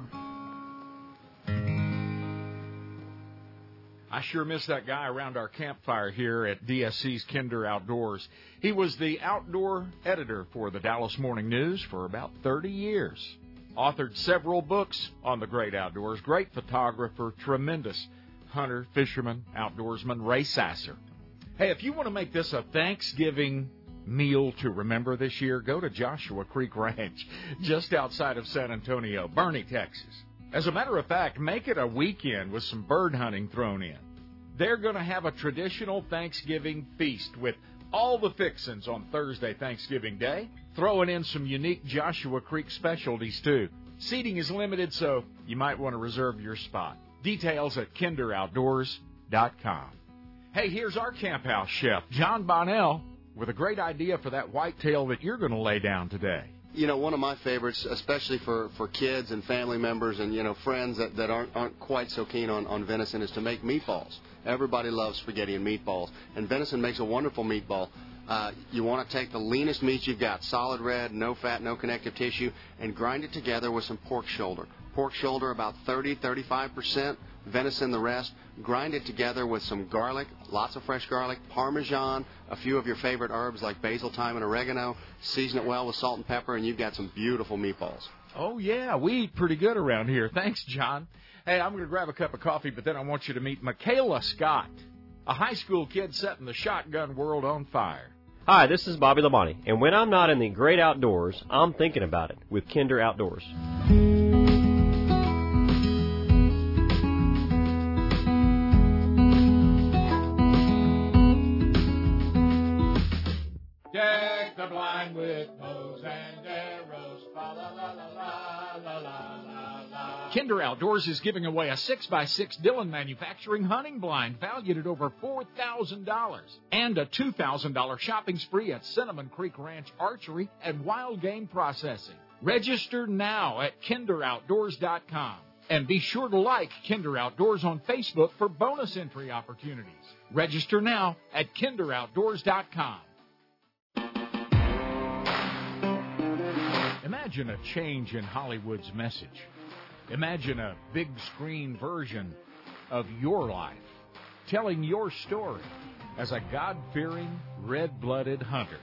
Speaker 3: I sure miss that guy around our campfire here at D S C's Kinder Outdoors. He was the outdoor editor for the Dallas Morning News for about thirty years. Authored several books on the great outdoors. Great photographer, tremendous hunter, fisherman, outdoorsman, Ray Sasser. Hey, if you want to make this a Thanksgiving meal to remember this year, go to Joshua Creek Ranch, just outside of San Antonio, Boerne, Texas. As a matter of fact, make it a weekend with some bird hunting thrown in. They're going to have a traditional Thanksgiving feast with all the fixins on Thursday, Thanksgiving Day, throwing in some unique Joshua Creek specialties, too. Seating is limited, so you might want to reserve your spot. Details at kinder outdoors dot com. Hey, here's our camp house chef, John Bonnell, with a great idea for that whitetail that you're going to lay down today.
Speaker 15: you know, one of my favorites, especially for, for kids and family members and, you know, friends that, that aren't, aren't quite so keen on, on venison, is to make meatballs. Everybody loves spaghetti and meatballs, and venison makes a wonderful meatball. Uh, you want to take the leanest meat you've got, solid red, no fat, no connective tissue, and grind it together with some pork shoulder. Pork shoulder about thirty, thirty-five percent, venison the rest. Grind it together with some garlic, lots of fresh garlic, Parmesan, a few of your favorite herbs like basil, thyme, and oregano. Season it well with salt and pepper, and you've got some beautiful meatballs.
Speaker 3: Oh, yeah, we eat pretty good around here. Thanks, John. Hey, I'm going to grab a cup of coffee, but then I want you to meet Michaela Scott, a high school kid setting the shotgun world on fire.
Speaker 16: Hi, this is Bobby Labonte, and when I'm not in the great outdoors, I'm thinking about it with Kinder Outdoors.
Speaker 3: Deck the blind with bows and arrows, fa la la la la la la la. Kinder Outdoors is giving away a six by six Dillon Manufacturing hunting blind valued at over four thousand dollars and a two thousand dollars shopping spree at Cinnamon Creek Ranch Archery and Wild Game Processing. Register now at kinder outdoors dot com. And be sure to like Kinder Outdoors on Facebook for bonus entry opportunities. Register now at kinder outdoors dot com. Imagine a change in Hollywood's message. Imagine a big screen version of your life, telling your story as a God-fearing, red-blooded hunter,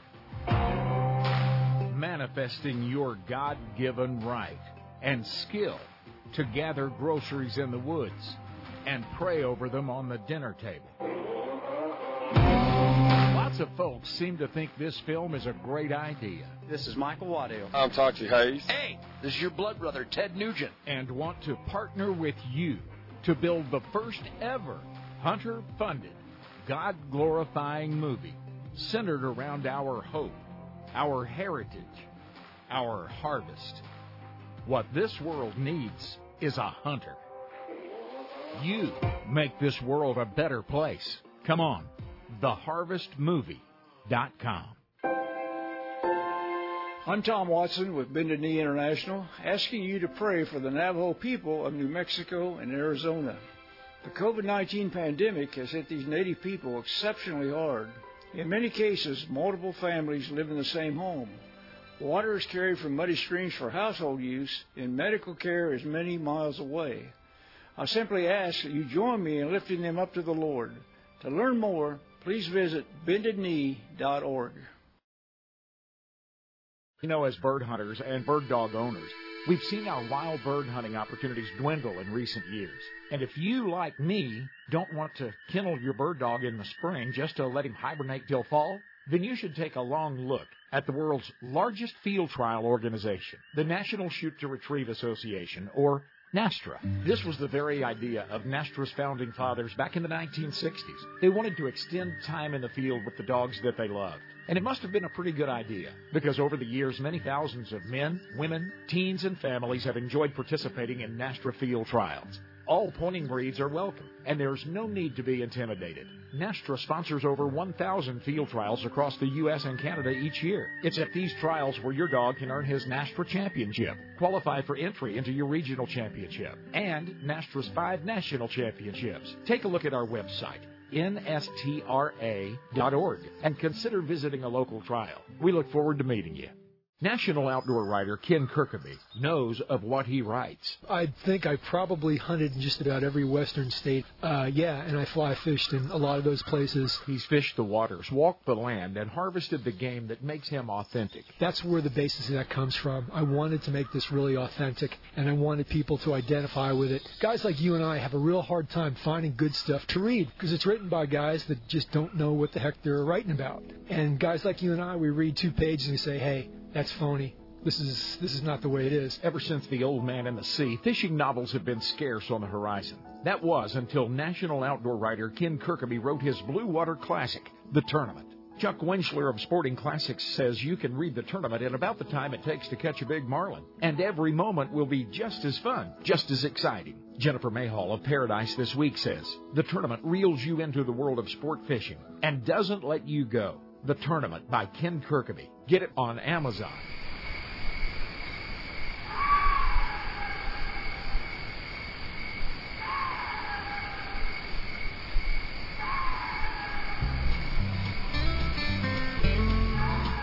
Speaker 3: manifesting your God-given right and skill to gather groceries in the woods and pray over them on the dinner table. Lots of folks seem to think this film is a great idea.
Speaker 17: This is Michael Waddell.
Speaker 18: I'm Tachi Hayes.
Speaker 17: Hey, this is your blood brother, Ted Nugent.
Speaker 3: And want to partner with you to build the first ever hunter-funded, God-glorifying movie centered around our hope, our heritage, our harvest. What this world needs is a hunter. You make this world a better place. Come on, the harvest movie dot com.
Speaker 19: I'm Tom Watson with Bended Knee International, asking you to pray for the Navajo people of New Mexico and Arizona. The COVID nineteen pandemic has hit these native people exceptionally hard. In many cases, multiple families live in the same home. Water is carried from muddy streams for household use, and medical care is many miles away. I simply ask that you join me in lifting them up to the Lord. To learn more, please visit bended knee dot org.
Speaker 3: You know, as bird hunters and bird dog owners, we've seen our wild bird hunting opportunities dwindle in recent years. And if you, like me, don't want to kennel your bird dog in the spring just to let him hibernate till fall, then you should take a long look at the world's largest field trial organization, the National Shoot to Retrieve Association, or NASTRA. This was the very idea of NASTRA's founding fathers back in the nineteen sixties. They wanted to extend time in the field with the dogs that they loved. And it must have been a pretty good idea, because over the years, many thousands of men, women, teens, and families have enjoyed participating in NASTRA field trials. All pointing breeds are welcome, and there's no need to be intimidated. NASTRA sponsors over one thousand field trials across the U S and Canada each year. It's at these trials where your dog can earn his NASTRA championship, qualify for entry into your regional championship, and NASTRA's five national championships. Take a look at our website, N S T R A dot org, and consider visiting a local trial. We look forward to meeting you. National outdoor writer Ken Kirkaby knows of what he writes.
Speaker 20: I think I probably hunted in just about every western state. Uh, yeah, and I fly fished in a lot of those places.
Speaker 3: He's fished the waters, walked the land, and harvested the game that makes him authentic.
Speaker 20: That's where the basis of that comes from. I wanted to make this really authentic, and I wanted people to identify with it. Guys like you and I have a real hard time finding good stuff to read, because it's written by guys that just don't know what the heck they're writing about. And guys like you and I, we read two pages and we say, hey, that's phony. This is this is not the way it is.
Speaker 3: Ever since The Old Man and the Sea, fishing novels have been scarce on the horizon. That was until national outdoor writer Ken Kirkaby wrote his Blue Water Classic, The Tournament. Chuck Winchler of Sporting Classics says you can read The Tournament in about the time it takes to catch a big marlin. And every moment will be just as fun, just as exciting. Jennifer Mayhall of Paradise This Week says, The Tournament reels you into the world of sport fishing and doesn't let you go. The Tournament by Ken Kirkaby. Get it on Amazon.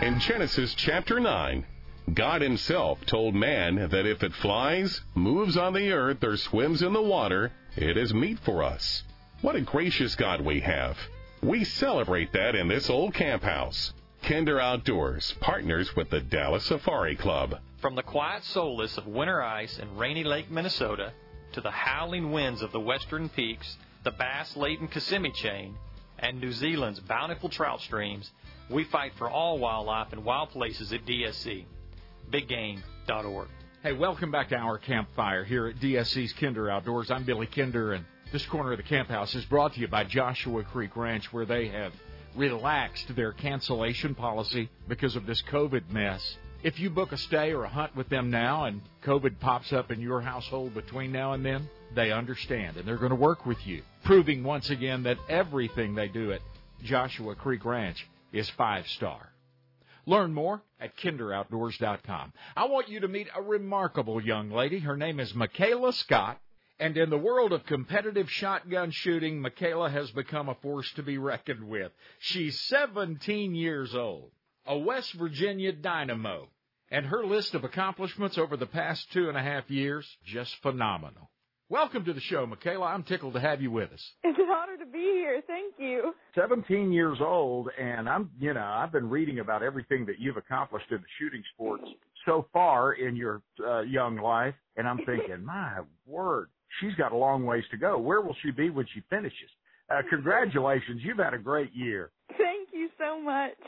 Speaker 1: In Genesis chapter nine, God himself told man that if it flies, moves on the earth, or swims in the water, it is meat for us. What a gracious God we have. We celebrate that in this old camp house. Kinder Outdoors partners with the Dallas Safari Club.
Speaker 2: From the quiet solace of winter ice in Rainy Lake, Minnesota, to the howling winds of the western peaks, the bass-laden Kissimmee chain, and New Zealand's bountiful trout streams, we fight for all wildlife and wild places at D S C. big game dot org.
Speaker 3: Hey, welcome back to our campfire here at D S C's Kinder Outdoors. I'm Billy Kinder, and this corner of the camp house is brought to you by Joshua Creek Ranch, where they have relaxed their cancellation policy because of this COVID mess. If you book a stay or a hunt with them now and COVID pops up in your household between now and then, they understand, and they're going to work with you, proving once again that everything they do at Joshua Creek Ranch is five-star. Learn more at kinder outdoors dot com. I want you to meet a remarkable young lady. Her name is Michaela Scott. And in the world of competitive shotgun shooting, Michaela has become a force to be reckoned with. She's seventeen years old, a West Virginia dynamo, and her list of accomplishments over the past two and a half years, just phenomenal. Welcome to the show, Michaela. I'm tickled to have you with us.
Speaker 18: It's an honor to be here. Thank you.
Speaker 5: seventeen years old, and I'm, you know, I've been reading about everything that you've accomplished in the shooting sports so far in your uh, young life, and I'm thinking, my word. She's got a long ways to go. Where will she be when she finishes? Uh, congratulations. You've had a great year.
Speaker 18: Thank you so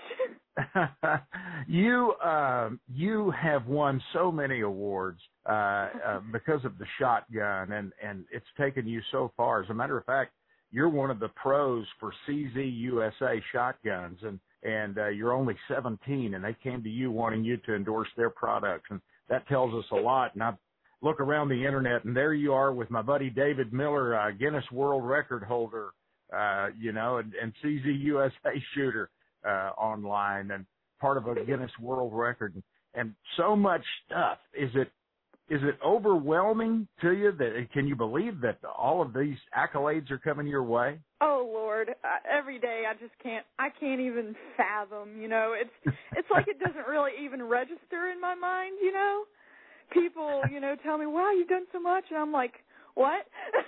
Speaker 18: much.
Speaker 5: you uh, you have won so many awards uh, uh, because of the shotgun, and, and it's taken you so far. As a matter of fact, you're one of the pros for C Z U S A shotguns, and, and uh, you're only seventeen, and they came to you wanting you to endorse their products, and that tells us a lot. And I've look around the internet, and there you are with my buddy David Miller, uh, Guinness World Record holder, uh, you know, and, and C Z U S A shooter uh, online, and part of a Guinness World Record, and, and so much stuff. Is it is it overwhelming to you? That can you believe that all of these accolades are coming your way?
Speaker 18: Oh Lord, uh, every day I just can't. I can't even fathom. You know, it's it's like it doesn't really even register in my mind. You know. People, you know, tell me, wow, you've done so much. And I'm like, what?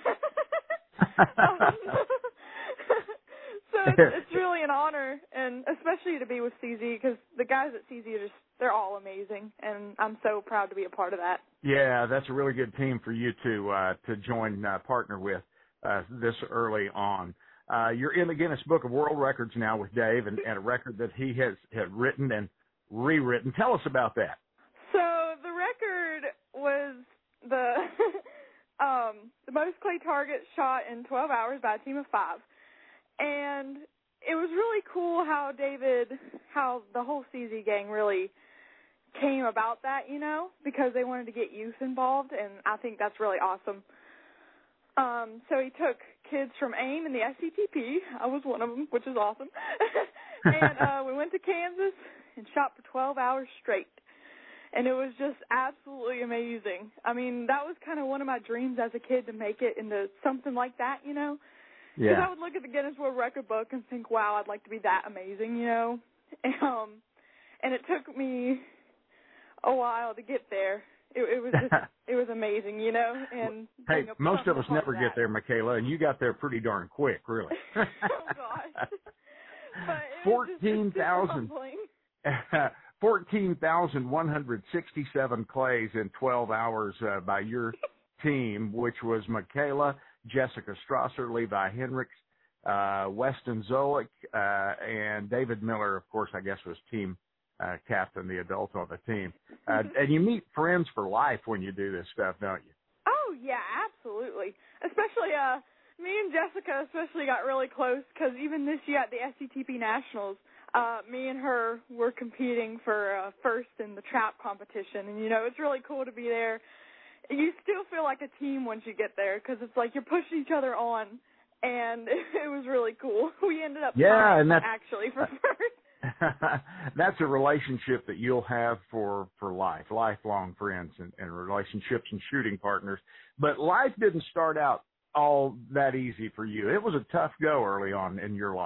Speaker 18: um, so it's, it's really an honor, and especially to be with C Z, because the guys at C Z are just, they're all amazing, and I'm so proud to be a part of that.
Speaker 5: Yeah, that's a really good team for you to uh, to join, uh, partner with uh, this early on. Uh, you're in the Guinness Book of World Records now with Dave, and, and a record that he has had written and rewritten. Tell us about that.
Speaker 18: So the record was the um, the most clay targets shot in twelve hours by a team of five. And it was really cool how David, how the whole C Z gang really came about that, you know, because they wanted to get youth involved, and I think that's really awesome. Um, so he took kids from AIM and the S C T P. I was one of them, which is awesome. and uh, we went to Kansas and shot for twelve hours straight. And it was just absolutely amazing. I mean, that was kind of one of my dreams as a kid, to make it into something like that, you know? Because
Speaker 5: Yeah.
Speaker 18: I would look at the Guinness World Record book and think, wow, I'd like to be that amazing, you know? Um, and it took me a while to get there. It, it was just, it was amazing, you know? And
Speaker 5: Hey, most of us never get there, Michaela, and you got there pretty darn quick, really.
Speaker 18: oh, gosh.
Speaker 5: fourteen thousand. fourteen thousand one hundred sixty-seven clays in twelve hours uh, by your team, which was Michaela, Jessica Strasser, Levi Hendricks, uh, Weston Zoic, uh, and David Miller, of course, I guess was team uh, captain, the adult on the team. Uh, and you meet friends for life when you do this stuff, don't you?
Speaker 18: Oh, yeah, absolutely. Especially uh, me and Jessica especially got really close, because even this year at the S C T P Nationals, Uh, me and her were competing for uh, first in the trap competition, and, you know, it's really cool to be there. You still feel like a team once you get there, because it's like you're pushing each other on, and it was really cool. We ended up
Speaker 5: Yeah, and that's,
Speaker 18: actually for first.
Speaker 5: that's a relationship that you'll have for, for life, lifelong friends and, and relationships and shooting partners. But life didn't start out all that easy for you. It was a tough go early on in your life.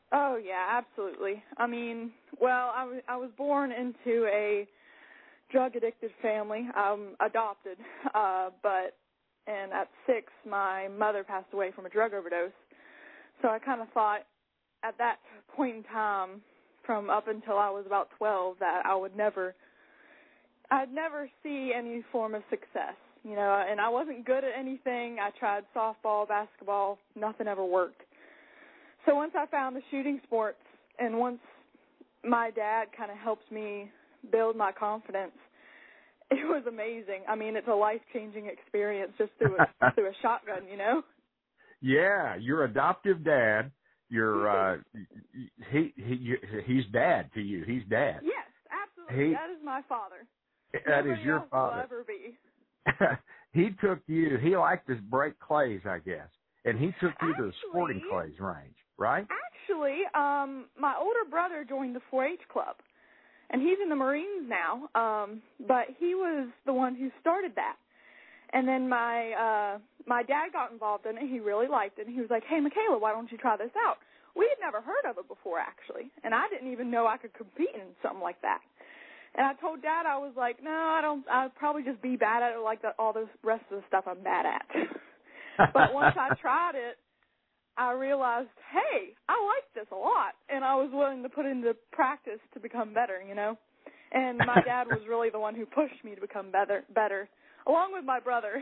Speaker 18: Oh, yeah, absolutely. I mean, well, I was, I was born into a drug-addicted family. I'm adopted, uh, but, and at six, my mother passed away from a drug overdose. So I kind of thought at that point in time, from up until I was about twelve, that I would never, I'd never see any form of success, you know, and I wasn't good at anything. I tried softball, basketball, nothing ever worked. So once I found the shooting sports, and once my dad kind of helped me build my confidence, it was amazing. I mean, it's a life-changing experience just through a, through a shotgun, you know?
Speaker 3: Yeah, your adoptive dad, your uh, he he he's dad to you. He's dad.
Speaker 18: Yes, absolutely.
Speaker 3: He,
Speaker 18: that is my father.
Speaker 3: That
Speaker 18: Nobody
Speaker 3: is your
Speaker 18: else
Speaker 3: father.
Speaker 18: Will ever be.
Speaker 3: He took you. He liked to break clays, I guess, and he took you
Speaker 18: Actually,
Speaker 3: to the sporting clays range, right?
Speaker 18: Actually, um, my older brother joined the four H club, and he's in the Marines now. Um, but he was the one who started that. And then my uh, my dad got involved in it. He really liked it. And he was like, "Hey, Michaela, why don't you try this out?" We had never heard of it before, actually, and I didn't even know I could compete in something like that. And I told Dad, I was like, "No, I don't. I'd probably just be bad at it, like the, all the rest of the stuff I'm bad at." But once I tried it, I realized, hey, I like this a lot, and I was willing to put into practice to become better, you know. And my dad was really the one who pushed me to become better, better, along with my brother.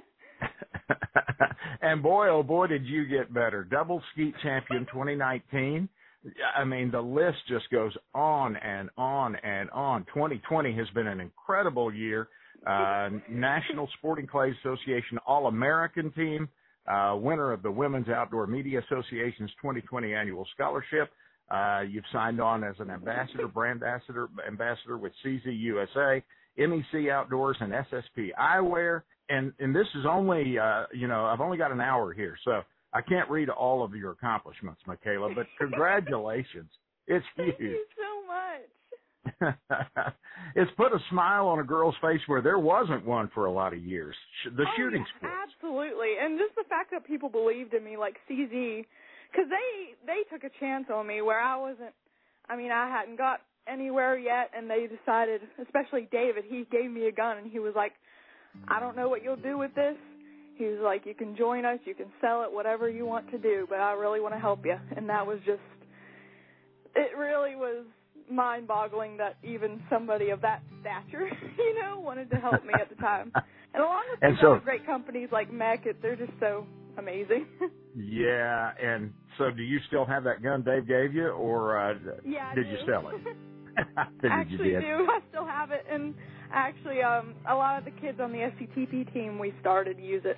Speaker 3: And boy, oh boy, did you get better. Double skeet champion twenty nineteen. I mean, the list just goes on and on and on. twenty twenty has been an incredible year. Uh, National Sporting Clays Association All-American team, uh, winner of the Women's Outdoor Media Association's twenty twenty annual scholarship. Uh, you've signed on as an ambassador, brand ambassador, ambassador with C Z U S A, M E C Outdoors, and S S P Eyewear. And, and this is only, uh, you know, I've only got an hour here, so I can't read all of your accomplishments, Michaela, but congratulations. It's huge.
Speaker 18: Thank you so much.
Speaker 3: It's put a smile on a girl's face where there wasn't one for a lot of years. The
Speaker 18: oh,
Speaker 3: shooting
Speaker 18: yeah,
Speaker 3: sports.
Speaker 18: Absolutely. And just the fact that people believed in me, like C Z, because they, they took a chance on me where I wasn't, I mean, I hadn't got anywhere yet, and they decided, especially David, he gave me a gun, and he was like, I don't know what you'll do with this. He was like, you can join us, you can sell it, whatever you want to do, but I really want to help you. And that was just, it really was mind-boggling that even somebody of that stature, you know, wanted to help me at the time. And along with
Speaker 3: and
Speaker 18: so,
Speaker 3: so,
Speaker 18: great companies like M E C, they're just so amazing.
Speaker 3: Yeah, and so do you still have that gun Dave gave you, or uh,
Speaker 18: yeah,
Speaker 3: did
Speaker 18: I
Speaker 3: you
Speaker 18: do.
Speaker 3: sell it?
Speaker 18: I actually
Speaker 3: you did.
Speaker 18: do. I still have it, and actually, um, a lot of the kids on the S C T P team, we started to use it.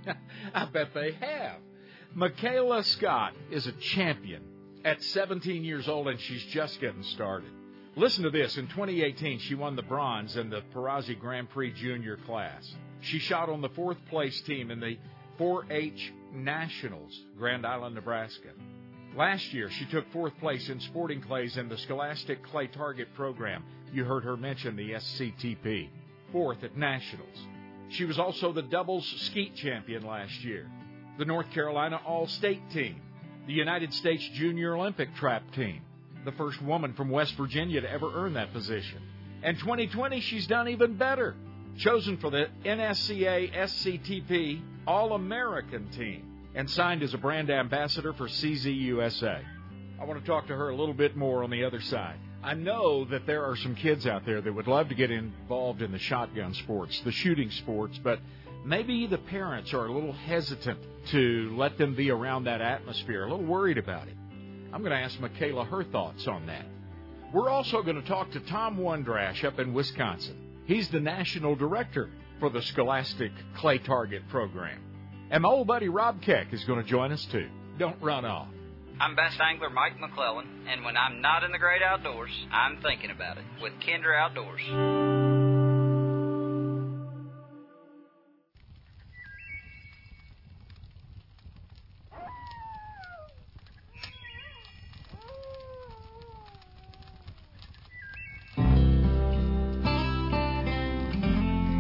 Speaker 3: I bet they have. Michaela Scott is a champion at seventeen years old, and she's just getting started. Listen to this. In twenty eighteen, she won the bronze in the Perazzi Grand Prix Junior class. She shot on the fourth place team in the four H Nationals, Grand Island, Nebraska. Last year, she took fourth place in sporting clays in the Scholastic Clay Target program. You heard her mention the S C T P. Fourth at Nationals. She was also the doubles skeet champion last year, the North Carolina All-State team, the United States Junior Olympic trap team, the first woman from West Virginia to ever earn that position. And twenty twenty, she's done even better. Chosen for the N S C A S C T P All-American team and signed as a brand ambassador for C Z U S A. I want to talk to her a little bit more on the other side. I know that there are some kids out there that would love to get involved in the shotgun sports, the shooting sports, but maybe the parents are a little hesitant to let them be around that atmosphere, a little worried about it. I'm going to ask Michaela her thoughts on that. We're also going to talk to Tom Wondrash up in Wisconsin. He's the national director for the Scholastic Clay Target program. And my old buddy Rob Keck is going to join us too. Don't run off.
Speaker 21: I'm best angler Mike McClellan, and when I'm not in the great outdoors, I'm thinking about it with Kinder Outdoors.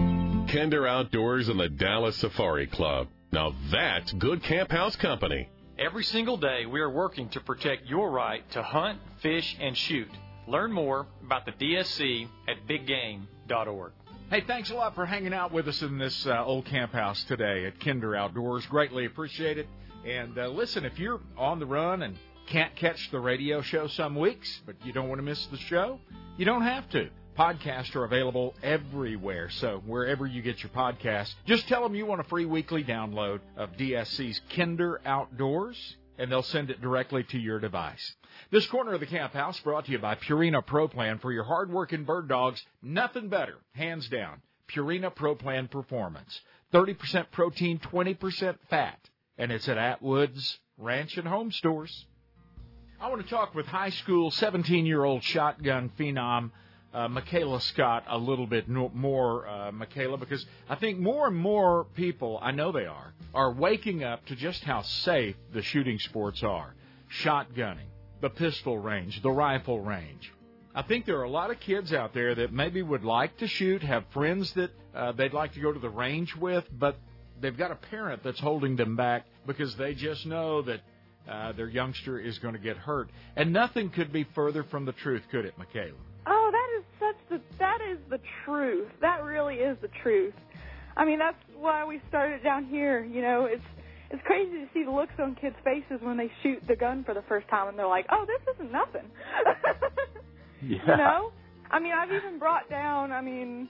Speaker 1: Kinder Outdoors and the Dallas Safari Club. Now that's good camp house company.
Speaker 2: Every single day, we are working to protect your right to hunt, fish, and shoot. Learn more about the D S C at big game dot org.
Speaker 3: Hey, thanks a lot for hanging out with us in this uh, old camp house today at Kinder Outdoors. Greatly appreciate it. And uh, listen, if you're on the run and can't catch the radio show some weeks, but you don't want to miss the show, you don't have to. Podcasts are available everywhere, so wherever you get your podcasts, just tell them you want a free weekly download of D S C's Kinder Outdoors, and they'll send it directly to your device. This corner of the Camp House brought to you by Purina Pro Plan. For your hard-working bird dogs, nothing better, hands down. Purina Pro Plan Performance. thirty percent protein, twenty percent fat, and it's at Atwood's Ranch and Home Stores. I want to talk with high school seventeen-year-old shotgun phenom Uh, Michaela Scott a little bit no, more, uh, Michaela, because I think more and more people, I know they are, are waking up to just how safe the shooting sports are. Shotgunning, the pistol range, the rifle range. I think there are a lot of kids out there that maybe would like to shoot, have friends that uh, they'd like to go to the range with, but they've got a parent that's holding them back because they just know that uh, their youngster is going to get hurt. And nothing could be further from the truth, could it, Michaela?
Speaker 18: Oh, that is such the that is the truth. That really is the truth. I mean, that's why we started down here. You know, it's it's crazy to see the looks on kids' faces when they shoot the gun for the first time, and they're like, "Oh, this isn't nothing."
Speaker 5: Yeah.
Speaker 18: You know, I mean, I've even brought down, I mean,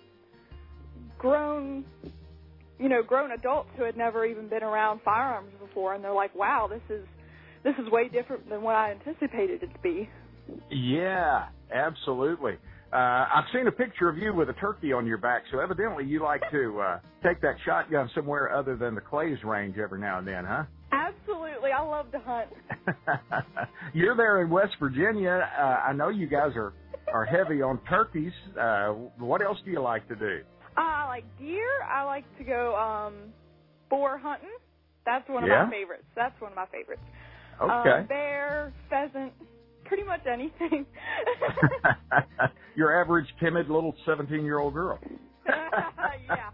Speaker 18: grown, you know, grown adults who had never even been around firearms before, and they're like, "Wow, this is this is way different than what I anticipated it to be."
Speaker 5: Yeah, absolutely. Uh, I've seen a picture of you with a turkey on your back, so evidently you like to uh, take that shotgun somewhere other than the Clays range every now and then, huh?
Speaker 18: Absolutely. I love to hunt.
Speaker 5: You're there in West Virginia. Uh, I know you guys are, are heavy on turkeys. Uh, what else do you like to do?
Speaker 18: I like deer. I like to go um, boar hunting. That's one of
Speaker 5: Yeah?
Speaker 18: my favorites. That's one of my favorites.
Speaker 5: Okay.
Speaker 18: Um, bear, pheasant, pretty much anything.
Speaker 5: Your average timid little seventeen-year-old girl.
Speaker 18: Yeah.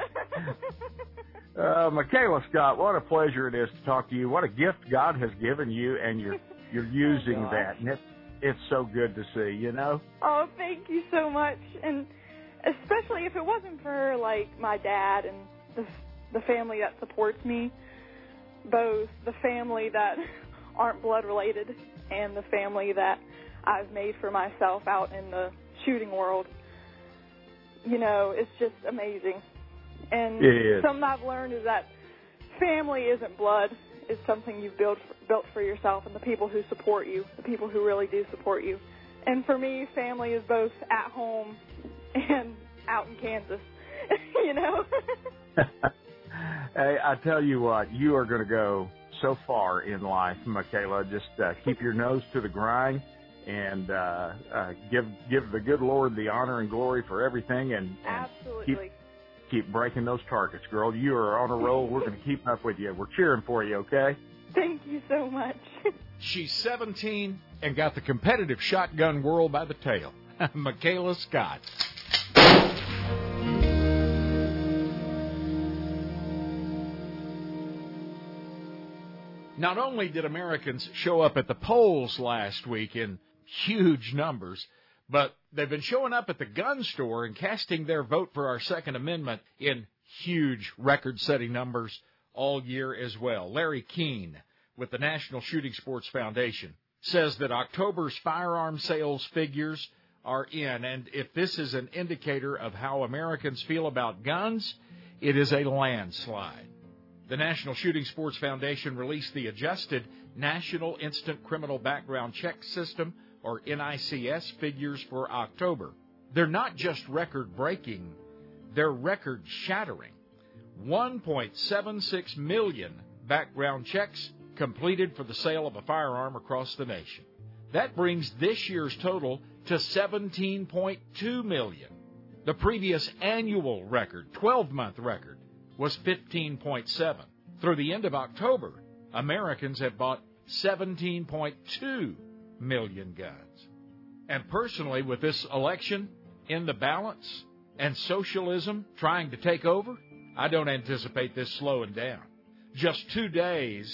Speaker 5: uh, Michaela Scott, what a pleasure it is to talk to you. What a gift God has given you, and you're you're using
Speaker 18: Oh,
Speaker 5: that, and it's it's so good to see. You know.
Speaker 18: Oh, thank you so much. And especially if it wasn't for, like, my dad and the, the family that supports me, both the family that aren't blood related and the family that I've made for myself out in the shooting world, you know, it's just amazing. And
Speaker 5: It is.
Speaker 18: something I've learned is that family isn't blood. It's something you've built built for yourself and the people who support you, the people who really do support you. And for me, family is both at home and out in Kansas, you know.
Speaker 5: Hey, I tell you what, you are going to go so far in life, Michaela. Just uh, keep your nose to the grind and uh, uh, give give the good Lord the honor and glory for everything, and, and
Speaker 18: Absolutely.
Speaker 5: keep keep breaking those targets, girl. You are on a roll. We're going to keep up with you. We're cheering for you, okay?
Speaker 18: Thank you so much.
Speaker 3: She's seventeen and got the competitive shotgun world by the tail. Michaela Scott. Not only did Americans show up at the polls last week in huge numbers, but they've been showing up at the gun store and casting their vote for our Second Amendment in huge record-setting numbers all year as well. Larry Keene with the National Shooting Sports Foundation says that October's firearm sales figures are in, and if this is an indicator of how Americans feel about guns, it is a landslide. The National Shooting Sports Foundation released the adjusted National Instant Criminal Background Check System, or N I C S, figures for October. They're not just record-breaking, they're record-shattering. one point seven six million background checks completed for the sale of a firearm across the nation. That brings this year's total to seventeen point two million. The previous annual record, twelve-month record, was fifteen point seven. Through the end of October, Americans have bought seventeen point two million guns. And personally, with this election in the balance and socialism trying to take over, I don't anticipate this slowing down. Just two days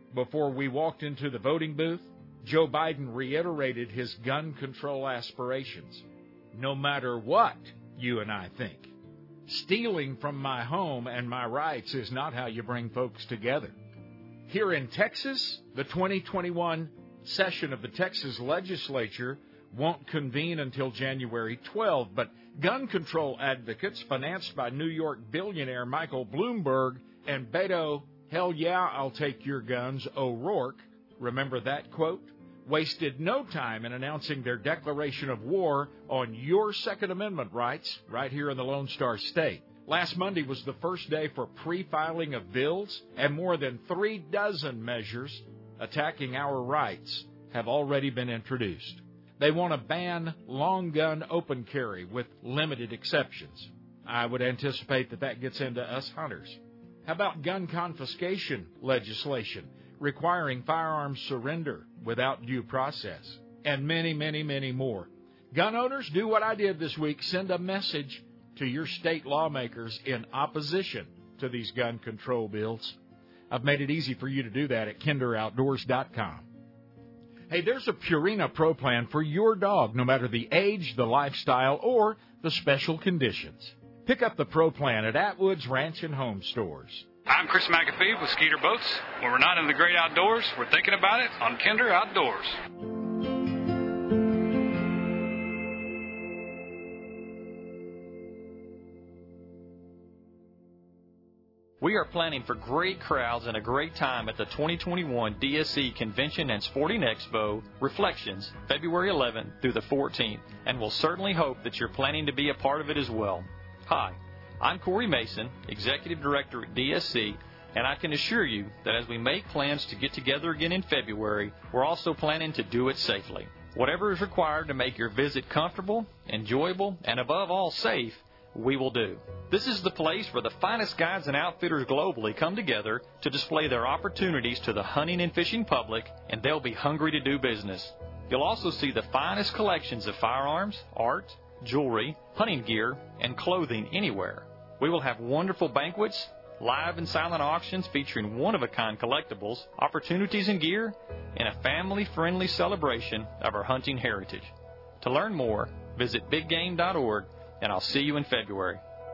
Speaker 3: Before we walked into the voting booth, Joe Biden reiterated his gun control aspirations. No matter what you and I think, stealing from my home and my rights is not how you bring folks together. Here in Texas, the twenty twenty-one session of the Texas legislature won't convene until January twelfth, but gun control advocates financed by New York billionaire Michael Bloomberg and Beto, hell yeah, I'll take your guns, O'Rourke, remember that quote? Wasted no time in announcing their declaration of war on your Second Amendment rights right here in the Lone Star State. Last Monday was the first day for pre-filing of bills, and more than three dozen measures attacking our rights have already been introduced. They want to ban long gun open carry with limited exceptions. I would anticipate that that gets into us hunters. How about gun confiscation legislation requiring firearms surrender without due process? And many, many, many more. Gun owners, do what I did this week. Send a message to your state lawmakers in opposition to these gun control bills. I've made it easy for you to do that at kinder outdoors dot com. Hey, there's a Purina Pro Plan for your dog, no matter the age, the lifestyle, or the special conditions. Pick up the Pro Plan at Atwood's Ranch and Home Stores.
Speaker 4: I'm Chris McAfee with Skeeter Boats. When we're not in the great outdoors, we're thinking about it on Kinder Outdoors.
Speaker 2: We are planning for great crowds and a great time at the twenty twenty-one D S C Convention and Sporting Expo Reflections, February eleventh through the fourteenth, and we'll certainly hope that you're planning to be a part of it as well. Hi, I'm Corey Mason, Executive Director at D S C, and I can assure you that as we make plans to get together again in February, we're also planning to do it safely. Whatever is required to make your visit comfortable, enjoyable, and above all safe, we will do. This is the place where the finest guides and outfitters globally come together to display their opportunities to the hunting and fishing public, and they'll be hungry to do business. You'll also see the finest collections of firearms, art, jewelry, hunting gear, and clothing anywhere. We will have wonderful banquets, live and silent auctions featuring one-of-a-kind collectibles, opportunities and gear, and a family-friendly celebration of our hunting heritage. To learn more, visit big game dot org, and I'll see you in February.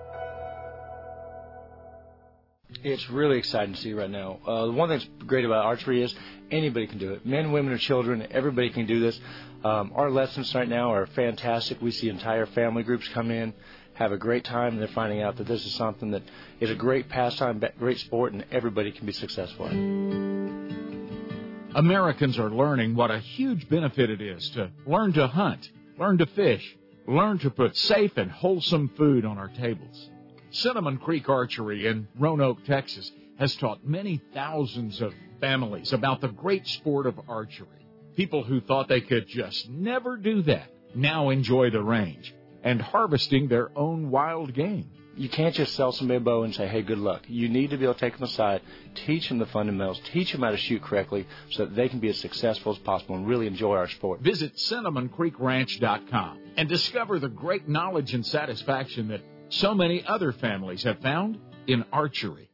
Speaker 22: It's really exciting to see right now. Uh, the one thing that's great about archery is anybody can do it. Men, women, or children, everybody can do this. Um, our lessons right now are fantastic. We see entire family groups come in, have a great time, and they're finding out that this is something that is a great pastime, great sport, and everybody can be successful in.
Speaker 3: Americans are learning what a huge benefit it is to learn to hunt, learn to fish, learn to put safe and wholesome food on our tables. Cinnamon Creek Archery in Roanoke, Texas, has taught many thousands of families about the great sport of archery. People who thought they could just never do that now enjoy the range and harvesting their own wild game.
Speaker 22: You can't just sell somebody a bow and say, hey, good luck. You need to be able to take them aside, teach them the fundamentals, teach them how to shoot correctly so that they can be as successful as possible and really enjoy our sport.
Speaker 3: Visit cinnamon creek ranch dot com and discover the great knowledge and satisfaction that so many other families have found in archery.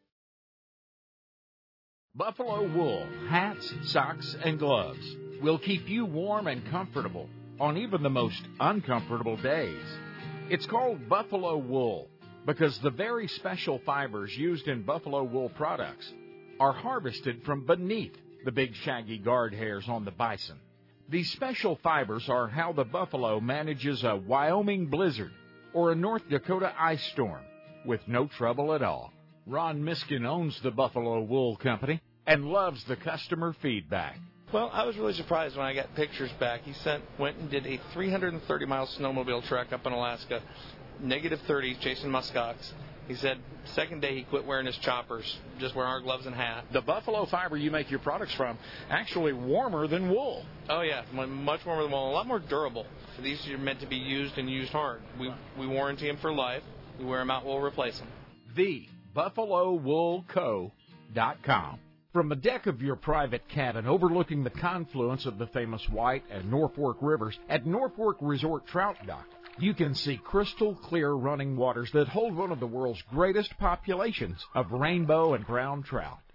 Speaker 3: Buffalo wool, hats, socks, and gloves will keep you warm and comfortable on even the most uncomfortable days. It's called Buffalo wool because the very special fibers used in Buffalo wool products are harvested from beneath the big shaggy guard hairs on the bison. These special fibers are how the buffalo manages a Wyoming blizzard or a North Dakota ice storm with no trouble at all. Ron Miskin owns the Buffalo Wool Company and loves the customer feedback.
Speaker 23: Well, I was really surprised when I got pictures back. He sent, went and did a three hundred thirty mile snowmobile trek up in Alaska, negative thirty, chasing muskox. He said second day he quit wearing his choppers, just wearing our gloves and hat.
Speaker 3: The buffalo fiber you make your products from, actually warmer than wool.
Speaker 23: Oh, yeah, much warmer than wool, a lot more durable. These are meant to be used and used hard. We we warranty them for life. We wear them out, we'll replace them.
Speaker 3: The Buffalo Wool Co dot com. From the deck of your private cabin overlooking the confluence of the famous White and Norfork rivers at Norfork Resort Trout Dock, you can see crystal clear running waters that hold one of the world's greatest populations of rainbow and brown trout.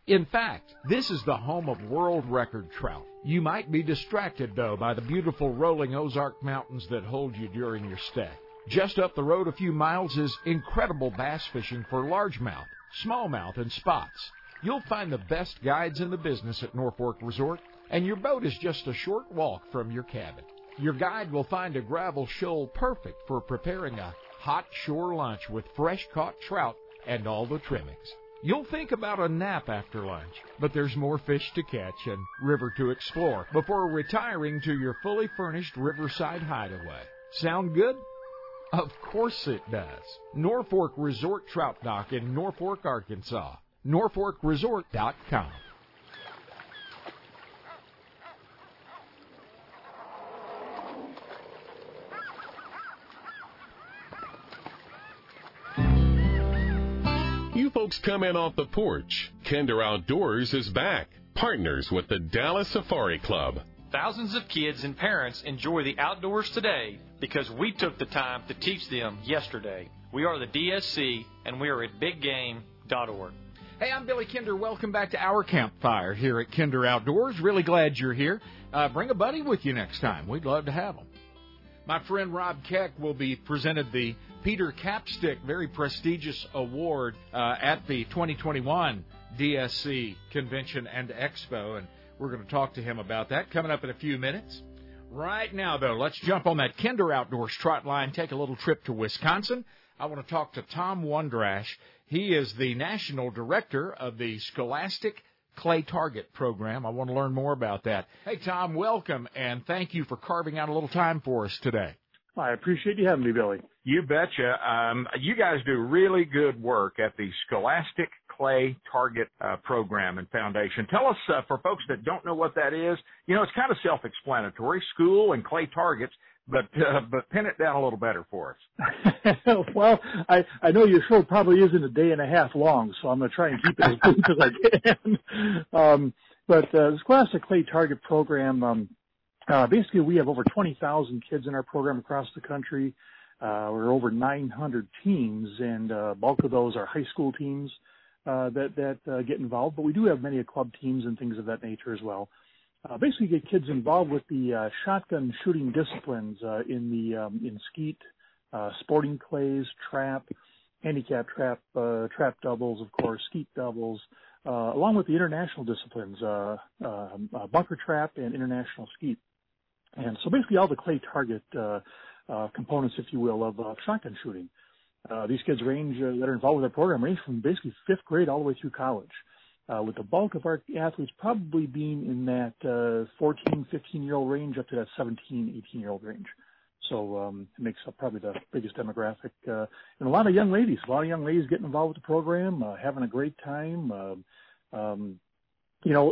Speaker 3: In fact, this is the home of world record trout. You might be distracted, though, by the beautiful rolling Ozark Mountains that hold you during your stay. Just up the road a few miles is incredible bass fishing for largemouth, smallmouth, and spots. You'll find the best guides in the business at Norfolk Resort, and your boat is just a short walk from your cabin. Your guide will find a gravel shoal perfect for preparing a hot shore lunch with fresh-caught trout and all the trimmings. You'll think about a nap after lunch, but there's more fish to catch and river to explore before retiring to your fully furnished riverside hideaway. Sound good? Of course it does. Norfolk Resort Trout Dock in Norfolk, Arkansas. Norfolk Resort dot com.
Speaker 1: You folks come in off the porch. Kinder Outdoors is back. Partners with the Dallas Safari Club.
Speaker 2: Thousands of kids and parents enjoy the outdoors today because we took the time to teach them yesterday. We are the D S C, and we are at big game dot org.
Speaker 3: Hey, I'm Billy Kinder. Welcome back to our campfire here at Kinder Outdoors. Really glad you're here. Uh, bring a buddy with you next time. We'd love to have them. My friend Rob Keck will be presented the Peter Capstick, very prestigious award uh, at the twenty twenty-one D S C Convention and Expo, and we're going to talk to him about that coming up in a few minutes. Right now, though, let's jump on that Kinder Outdoors trot line, take a little trip to Wisconsin. I want to talk to Tom Wondrasch. He is the National Director of the Scholastic Clay Target Program. I want to learn more about that. Hey, Tom, welcome, and thank you for carving out a little time for us today.
Speaker 6: I appreciate you having me, Billy.
Speaker 5: You betcha. Um, you guys do really good work at the Scholastic Clay Target uh, Program and Foundation. Tell us, uh, for folks that don't know what that is, you know, it's kind of self-explanatory, school and clay targets, but uh, but pin it down a little better for us.
Speaker 6: Well, I, I know your show probably isn't a day and a half long, so I'm going to try and keep it as brief as I can. Um, but uh, the Scholastic Clay Target Program, um, uh, basically we have over twenty thousand kids in our program across the country. Uh, we're over nine hundred teams, and uh, bulk of those are high school teams uh, that, that uh, get involved, but we do have many club teams and things of that nature as well. Uh, basically get kids involved with the uh, shotgun shooting disciplines uh, in the um, in skeet, uh, sporting clays, trap, handicap trap, uh, trap doubles, of course, skeet doubles, uh, along with the international disciplines, uh, uh, uh, bunker trap and international skeet. And so basically all the clay target uh, uh, components, if you will, of uh, shotgun shooting. Uh, these kids range uh, that are involved with our program range from basically fifth grade all the way through college. Uh, with the bulk of our athletes probably being in that uh, fourteen, fifteen-year-old range up to that seventeen, eighteen-year-old range. So um, it makes up probably the biggest demographic. Uh, and a lot of young ladies, a lot of young ladies getting involved with the program, uh, having a great time. Uh, um, you know,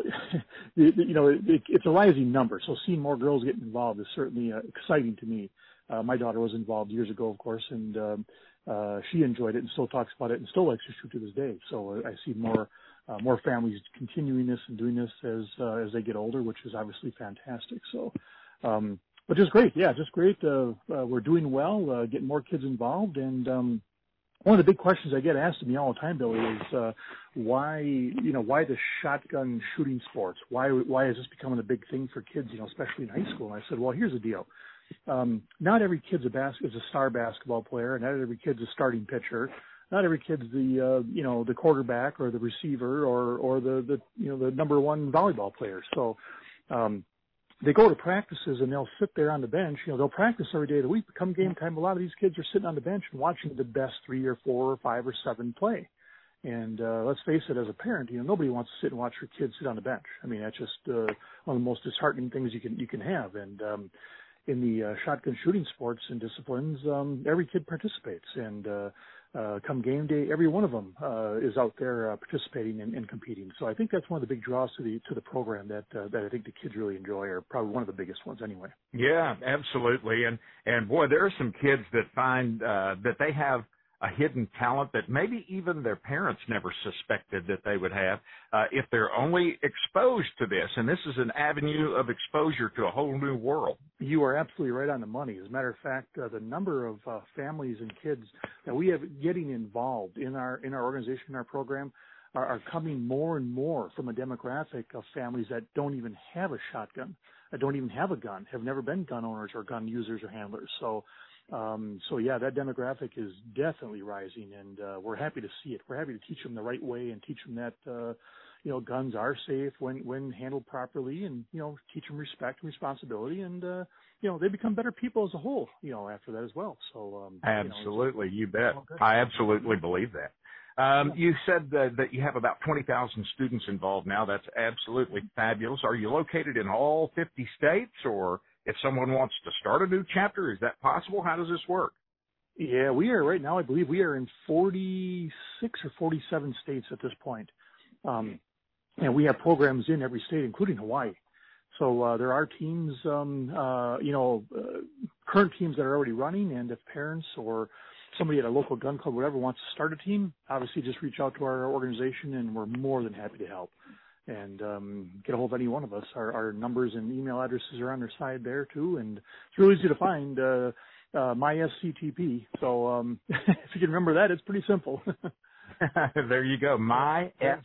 Speaker 6: you know, it, it's a rising number, so seeing more girls getting involved is certainly uh, exciting to me. Uh, my daughter was involved years ago, of course, and um, uh, she enjoyed it and still talks about it and still likes to shoot to this day. So uh, I see more uh, more families continuing this and doing this as uh, as they get older, which is obviously fantastic. So, um, but just great, yeah, just great. Uh, uh, we're doing well, uh, getting more kids involved, and um, one of the big questions I get asked of me all the time, Billy, is uh, why you know why the shotgun shooting sports? Why why is this becoming a big thing for kids? You know, especially in high school. And I said, well, here's the deal. Um, not every kid's a bas- is a star basketball player, and not every kid's a starting pitcher. Not every kid's the uh, you know the quarterback or the receiver or or the, the you know the number one volleyball player. So um, they go to practices and they'll sit there on the bench. You know they'll practice every day of the week. But come game time, a lot of these kids are sitting on the bench and watching the best three or four or five or seven play. And uh, let's face it, as a parent, you know nobody wants to sit and watch your kids sit on the bench. I mean that's just uh, one of the most disheartening things you can you can have. And um, in the uh, shotgun shooting sports and disciplines, um, every kid participates, and uh, uh, come game day, every one of them uh, is out there uh, participating and, and competing. So I think that's one of the big draws to the to the program that uh, that I think the kids really enjoy, or probably one of the biggest ones anyway.
Speaker 5: Yeah, absolutely. And and boy, there are some kids that find uh, that they have a hidden talent that maybe even their parents never suspected that they would have uh, if they're only exposed to this. And this is an avenue of exposure to a whole new world.
Speaker 6: You are absolutely right on the money. As a matter of fact, uh, the number of uh, families and kids that we have getting involved in our in our organization, in our program, are, are coming more and more from a demographic of families that don't even have a shotgun, that don't even have a gun, have never been gun owners or gun users or handlers. So, um, so yeah, that demographic is definitely rising, and uh, we're happy to see it. We're happy to teach them the right way and teach them that, uh, you know, guns are safe when, when handled properly, and, you know, teach them respect and responsibility, and, uh, you know, they become better people as a whole, you know, after that as well. So, um,
Speaker 3: absolutely,
Speaker 6: you, know,
Speaker 3: you bet. I absolutely believe that. Um,
Speaker 6: yeah.
Speaker 3: You said that, that you have about twenty thousand students involved now. That's absolutely fabulous. Are you located in all fifty states, or if someone wants to start a new chapter, is that possible? How does this work?
Speaker 6: Yeah, we are right now, I believe we are in forty-six or forty-seven states at this point. Um, and we have programs in every state, including Hawaii. So uh, there are teams, um, uh, you know, uh, current teams that are already running, and if parents or somebody at a local gun club, whatever, wants to start a team, obviously just reach out to our organization, and we're more than happy to help. And um, get a hold of any one of us. Our, our numbers and email addresses are on their side there, too, and it's really easy to find, uh, uh, my S C T P. So um, if you can remember that, it's pretty simple.
Speaker 3: There you go, my S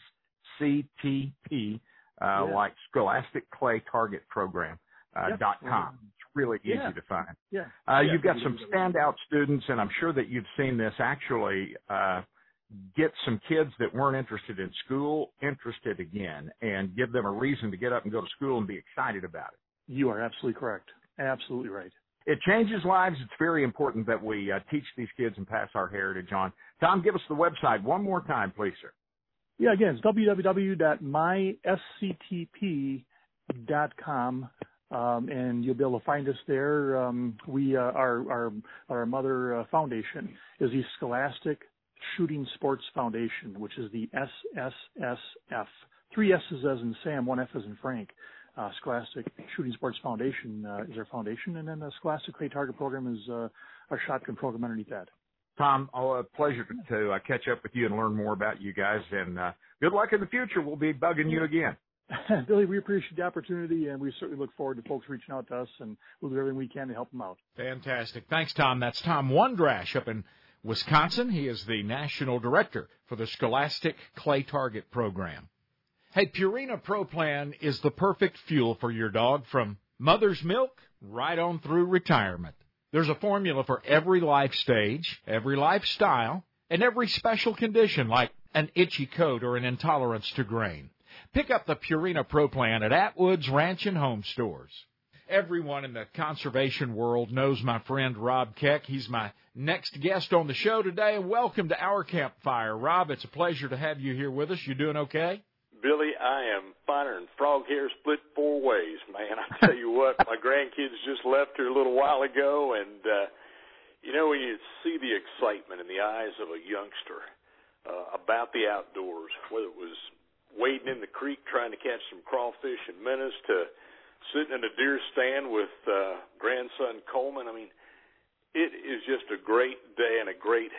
Speaker 3: C T P. Uh,
Speaker 6: yeah.
Speaker 3: like Scholastic Clay Target Program, uh,
Speaker 6: yep.
Speaker 3: dot com. It's really easy
Speaker 6: yeah.
Speaker 3: to find.
Speaker 6: Yeah.
Speaker 3: Uh,
Speaker 6: yeah.
Speaker 3: You've got some standout students, and I'm sure that you've seen this actually, uh, get some kids that weren't interested in school interested again, and give them a reason to get up and go to school and be excited about it.
Speaker 6: You are absolutely correct. Absolutely right.
Speaker 3: It changes lives. It's very important that we uh, teach these kids and pass our heritage on. Tom, give us the website one more time, please, sir.
Speaker 6: Yeah, again, it's w w w dot my s c t p dot com, um, and you'll be able to find us there. Um, we, uh, our, our, our mother uh, foundation is the Scholastic Shooting Sports Foundation, which is the S S S F. Three S's as in Sam, one F as in Frank. Uh, Scholastic Shooting Sports Foundation uh, is our foundation, and then the Scholastic Clay Target Program is uh, our shotgun program underneath that.
Speaker 3: Tom, oh, a pleasure to, to uh, catch up with you and learn more about you guys. And uh, good luck in the future. We'll be bugging you again.
Speaker 6: Billy, we appreciate the opportunity, and we certainly look forward to folks reaching out to us, and we'll do everything we can to help them out.
Speaker 3: Fantastic. Thanks, Tom. That's Tom Wondrash up in Wisconsin. He is the National Director for the Scholastic Clay Target Program. Hey, Purina Pro Plan is the perfect fuel for your dog from mother's milk right on through retirement. There's a formula for every life stage, every lifestyle, and every special condition like an itchy coat or an intolerance to grain. Pick up the Purina Pro Plan at Atwood's Ranch and Home Stores. Everyone in the conservation world knows my friend Rob Keck. He's my next guest on the show today. Welcome to our campfire. Rob, it's a pleasure to have you here with us. You doing okay?
Speaker 7: Billy, I am finer than frog hair split four ways, man. I tell you what, my grandkids just left here a little while ago, and, uh, you know, when you see the excitement in the eyes of a youngster uh, about the outdoors, whether it was wading in the creek trying to catch some crawfish and minnows to sitting in a deer stand with uh, grandson Coleman, I mean, it is just a great day and a great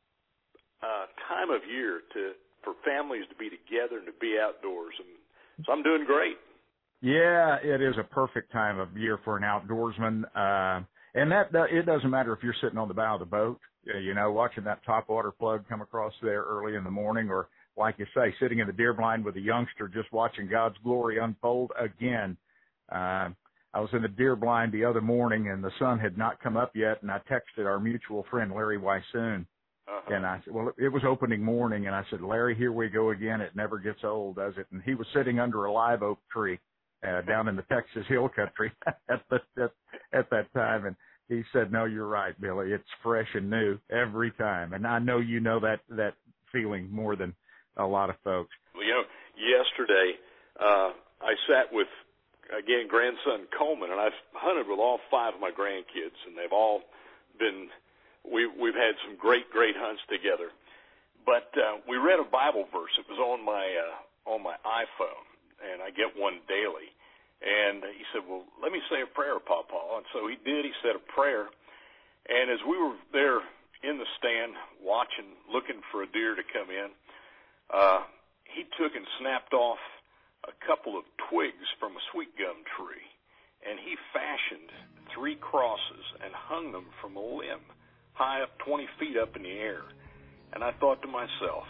Speaker 7: uh, time of year to for families to be together and to be outdoors. And so I'm doing great.
Speaker 3: Yeah, it is a perfect time of year for an outdoorsman. Uh, and that, that it doesn't matter if you're sitting on the bow of the boat, you know, watching that top water plug come across there early in the morning, or like you say, sitting in the deer blind with a youngster just watching God's glory unfold again. Uh, I was in the deer blind the other morning, and the sun had not come up yet, and I texted our mutual friend, Larry Wysoon. Uh-huh. And I said, well, it was opening morning, and I said, Larry, here we go again. It never gets old, does it? And he was sitting under a live oak tree uh, down in the Texas Hill Country at, the, at, at that time. And he said, no, you're right, Billy. It's fresh and new every time. And I know you know that, that feeling more than a lot of folks.
Speaker 7: Well, you know, yesterday uh, I sat with, again, grandson Coleman, and I've hunted with all five of my grandkids, and they've all been – We've, we've had some great, great hunts together. But uh, we read a Bible verse. It was on my uh, on my iPhone, and I get one daily. And he said, well, let me say a prayer, Papa. And so he did. He said a prayer. And as we were there in the stand watching, looking for a deer to come in, uh, he took and snapped off a couple of twigs from a sweet gum tree, and he fashioned three crosses and hung them from a limb high up twenty feet up in the air. And I thought to myself,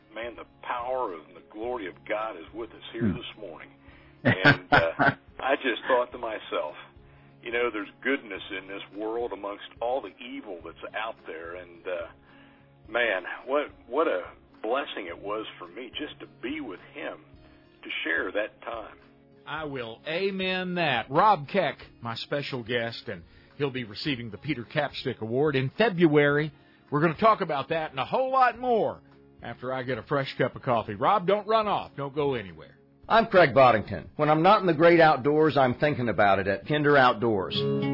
Speaker 7: man, the power and the glory of God is with us here this morning. And uh, I just thought to myself, you know, there's goodness in this world amongst all the evil that's out there. And, uh, man, what what a blessing it was for me just to be with him, to share that time.
Speaker 3: I will amen that. Rob Keck, my special guest, and he'll be receiving the Peter Capstick Award in February. We're going to talk about that and a whole lot more after I get a fresh cup of coffee. Rob, don't run off. Don't go anywhere.
Speaker 8: I'm Craig Boddington. When I'm not in the great outdoors, I'm thinking about it at Kinder Outdoors.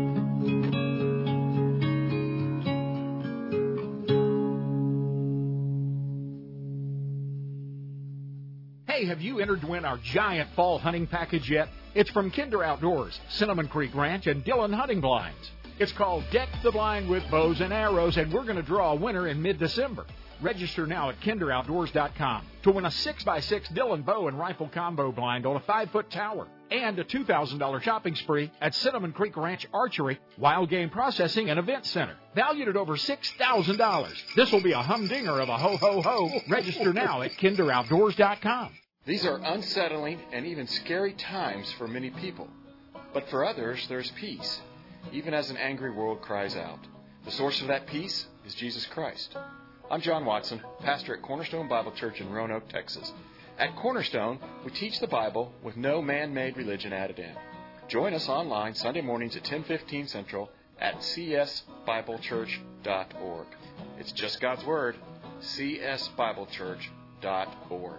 Speaker 3: Hey, have you entered to win our giant fall hunting package yet? It's from Kinder Outdoors, Cinnamon Creek Ranch, and Dillon Hunting Blinds. It's called Deck the Blind with Bows and Arrows, and we're going to draw a winner in mid-December. Register now at kinder outdoors dot com to win a six by six Dillon bow and rifle combo blind on a five-foot tower and a two thousand dollars shopping spree at Cinnamon Creek Ranch Archery, Wild Game Processing, and Event Center, valued at over six thousand dollars. This will be a humdinger of a ho-ho-ho. Register now at kinder outdoors dot com.
Speaker 9: These are unsettling and even scary times for many people. But for others, there's peace, even as an angry world cries out. The source of that peace is Jesus Christ. I'm John Watson, pastor at Cornerstone Bible Church in Roanoke, Texas. At Cornerstone, we teach the Bible with no man-made religion added in. Join us online Sunday mornings at ten fifteen Central at c s bible church dot org. It's just God's Word, c s bible church dot org.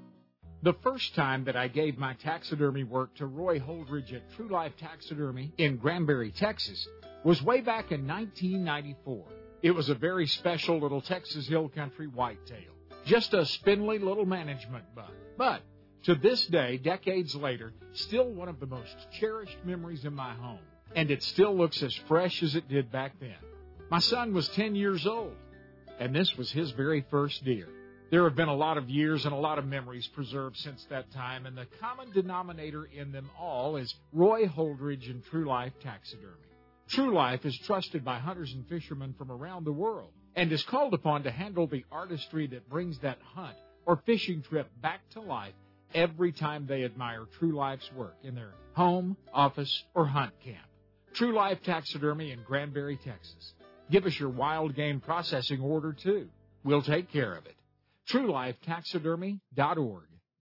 Speaker 3: The first time that I gave my taxidermy work to Roy Holdridge at True Life Taxidermy in Granbury, Texas, was way back in nineteen ninety-four. It was a very special little Texas Hill Country whitetail. Just a spindly little management bug. But to this day, decades later, still one of the most cherished memories in my home. And it still looks as fresh as it did back then. My son was ten years old, and this was his very first deer. There have been a lot of years and a lot of memories preserved since that time, and the common denominator in them all is Roy Holdridge and True Life Taxidermy. True Life is trusted by hunters and fishermen from around the world and is called upon to handle the artistry that brings that hunt or fishing trip back to life every time they admire True Life's work in their home, office, or hunt camp. True Life Taxidermy in Granbury, Texas. Give us your wild game processing order, too. We'll take care of it. true life taxidermy dot org.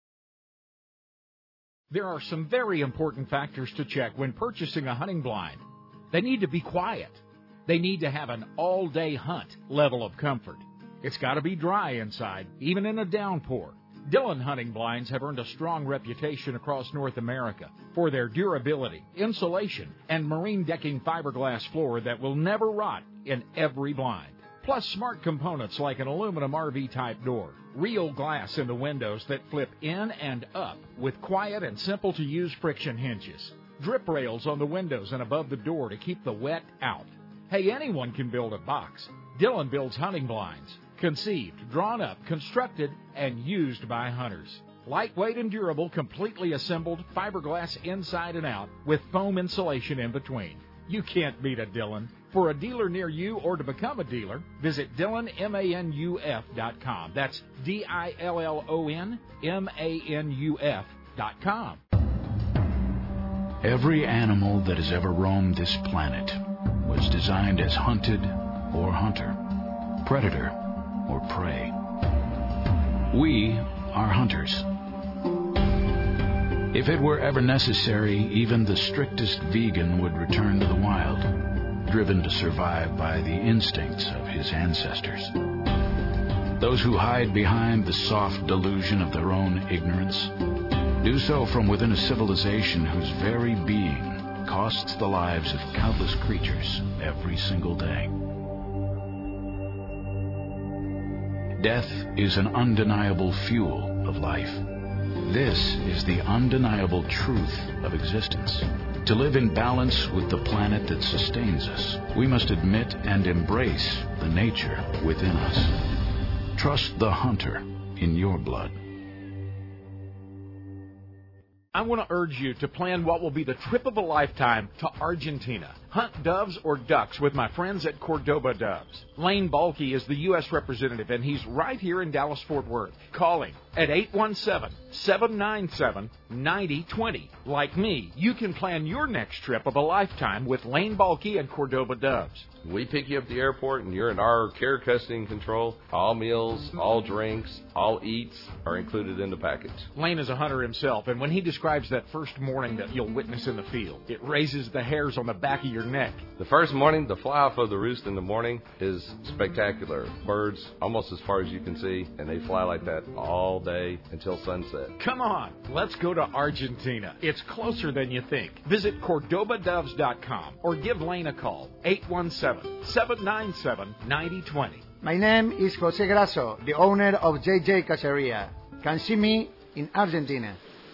Speaker 3: There are some very important factors to check when purchasing a hunting blind. They need to be quiet. They need to have an all-day hunt level of comfort. It's got to be dry inside, even in a downpour. Dillon hunting blinds have earned a strong reputation across North America for their durability, insulation, and marine decking fiberglass floor that will never rot in every blind. Plus smart components like an aluminum R V-type door, real glass in the windows that flip in and up with quiet and simple-to-use friction hinges, drip rails on the windows and above the door to keep the wet out. Hey, anyone can build a box. Dillon builds hunting blinds, conceived, drawn up, constructed, and used by hunters. Lightweight and durable, completely assembled, fiberglass inside and out with foam insulation in between. You can't beat a Dillon. For a dealer near you or to become a dealer, visit Dillon manuf dot com. That's D I L L O N M A N U F dot com.
Speaker 10: Every animal that has ever roamed this planet was designed as hunted or hunter, predator or prey. We are hunters. If it were ever necessary, even the strictest vegan would return to the wild, driven to survive by the instincts of his ancestors. Those who hide behind the soft delusion of their own ignorance do so from within a civilization whose very being costs the lives of countless creatures every single day. Death is an undeniable fuel of life. This is the undeniable truth of existence. To live in balance with the planet that sustains us, we must admit and embrace the nature within us. Trust the hunter in your blood.
Speaker 3: I want to urge you to plan what will be the trip of a lifetime to Argentina. Hunt doves or ducks with my friends at Cordoba Doves. Lane Balky is the U S representative, and he's right here in Dallas-Fort Worth. Call him at eight one seven, seven nine seven, nine zero two zero. Like me, you can plan your next trip of a lifetime with Lane Balky and Cordoba Doves.
Speaker 11: We pick you up at the airport, and you're in our care, custody, and control. All meals, all drinks, all eats are included in the package.
Speaker 3: Lane is a hunter himself, and when he describes that first morning that you'll witness in the field, it raises the hairs on the back of your neck.
Speaker 11: The first morning, the fly-off of the roost in the morning is spectacular. Birds almost as far as you can see, and they fly like that all day until sunset.
Speaker 3: Come on, let's go to Argentina. It's closer than you think. Visit Cordoba Doves dot com or give Lane a call, eight one seven, seven nine seven, nine zero two zero.
Speaker 12: My name is Jose Grasso, the owner of J J Caceria. Can see me in Argentina.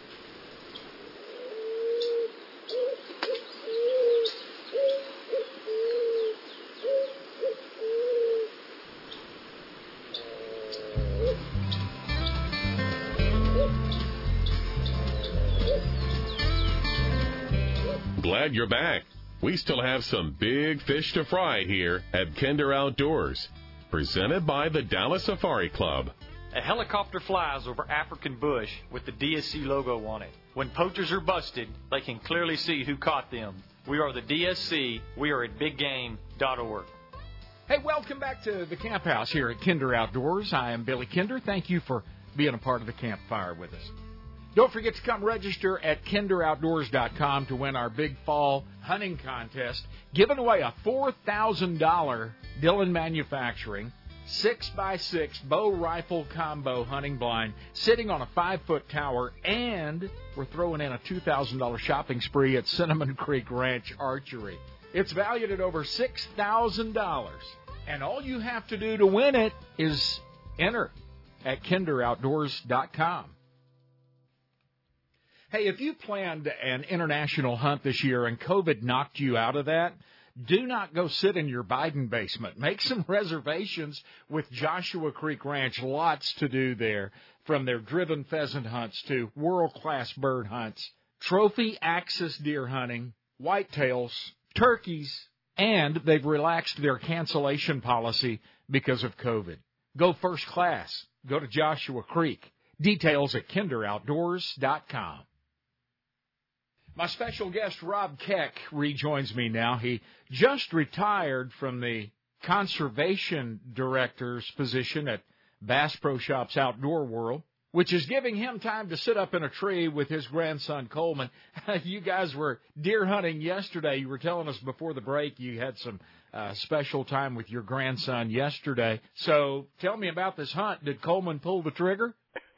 Speaker 1: Glad you're back. We still have some big fish to fry here at Kinder Outdoors, presented by the Dallas Safari Club.
Speaker 2: A helicopter flies over African bush with the D S C logo on it. When poachers are busted, they can clearly see who caught them. We are the D S C. We are at big game dot org.
Speaker 3: Hey, welcome back to the Camp House here at Kinder Outdoors. I am Billy Kinder. Thank you for being a part of the campfire with us. Don't forget to come register at Kinder Outdoors dot com to win our big fall hunting contest, giving away a four thousand dollars Dillon Manufacturing six by six bow rifle combo hunting blind sitting on a five-foot tower, and we're throwing in a two thousand dollars shopping spree at Cinnamon Creek Ranch Archery. It's valued at over six thousand dollars, and all you have to do to win it is enter at Kinder Outdoors dot com. Hey, if you planned an international hunt this year and COVID knocked you out of that, do not go sit in your Biden basement. Make some reservations with Joshua Creek Ranch. Lots to do there, from their driven pheasant hunts to world-class bird hunts, trophy axis deer hunting, whitetails, turkeys, and they've relaxed their cancellation policy because of COVID. Go first class. Go to Joshua Creek. Details at Kinder Outdoors dot com. My special guest, Rob Keck, rejoins me now. He just retired from the conservation director's position at Bass Pro Shops Outdoor World, which is giving him time to sit up in a tree with his grandson, Coleman. You guys were deer hunting yesterday. You were telling us before the break you had some uh, special time with your grandson yesterday. So tell me about this hunt. Did Coleman pull the trigger?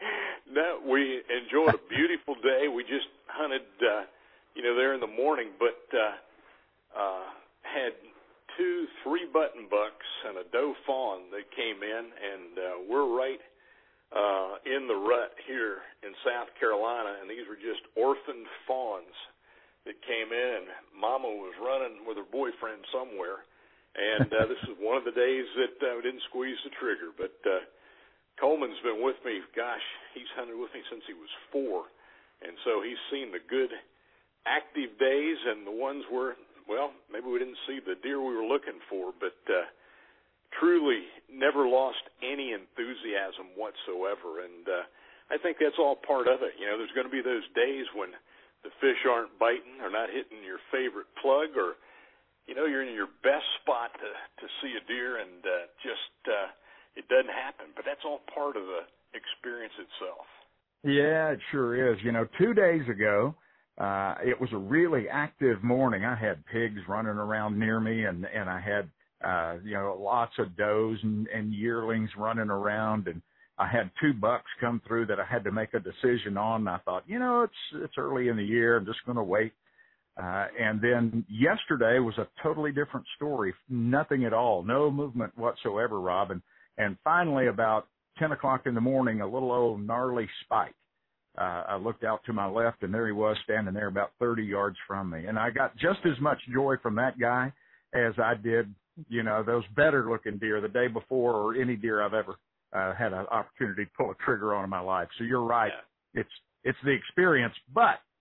Speaker 7: No, we enjoyed a beautiful day. We just hunted... Uh, you know, there in the morning, but uh, uh, had two three-button bucks and a doe fawn that came in, and uh, we're right uh, in the rut here in South Carolina, and these were just orphaned fawns that came in. Mama was running with her boyfriend somewhere, and uh, this is one of the days that uh, we didn't squeeze the trigger, but uh, Coleman's been with me, gosh, he's hunted with me since he was four, and so he's seen the good active days and the ones where, well, maybe we didn't see the deer we were looking for, but uh, truly never lost any enthusiasm whatsoever. And uh, I think that's all part of it. You know, there's going to be those days when the fish aren't biting or not hitting your favorite plug, or, you know, you're in your best spot to, to see a deer and uh, just uh, it doesn't happen. But that's all part of the experience itself.
Speaker 5: Yeah, it sure is. You know, two days ago, Uh, it was a really active morning. I had pigs running around near me, and, and I had, uh, you know, lots of does and, and yearlings running around, and I had two bucks come through that I had to make a decision on. And I thought, you know, it's, it's early in the year. I'm just going to wait. Uh, and then yesterday was a totally different story. Nothing at all. No movement whatsoever, Rob. And, and finally about ten o'clock in the morning, a little old gnarly spike. Uh, I looked out to my left, and there he was standing there about thirty yards from me. And I got just as much joy from that guy as I did, you know, those better-looking deer the day before, or any deer I've ever uh, had an opportunity to pull a trigger on in my life. So you're right. Yeah. It's it's the experience. But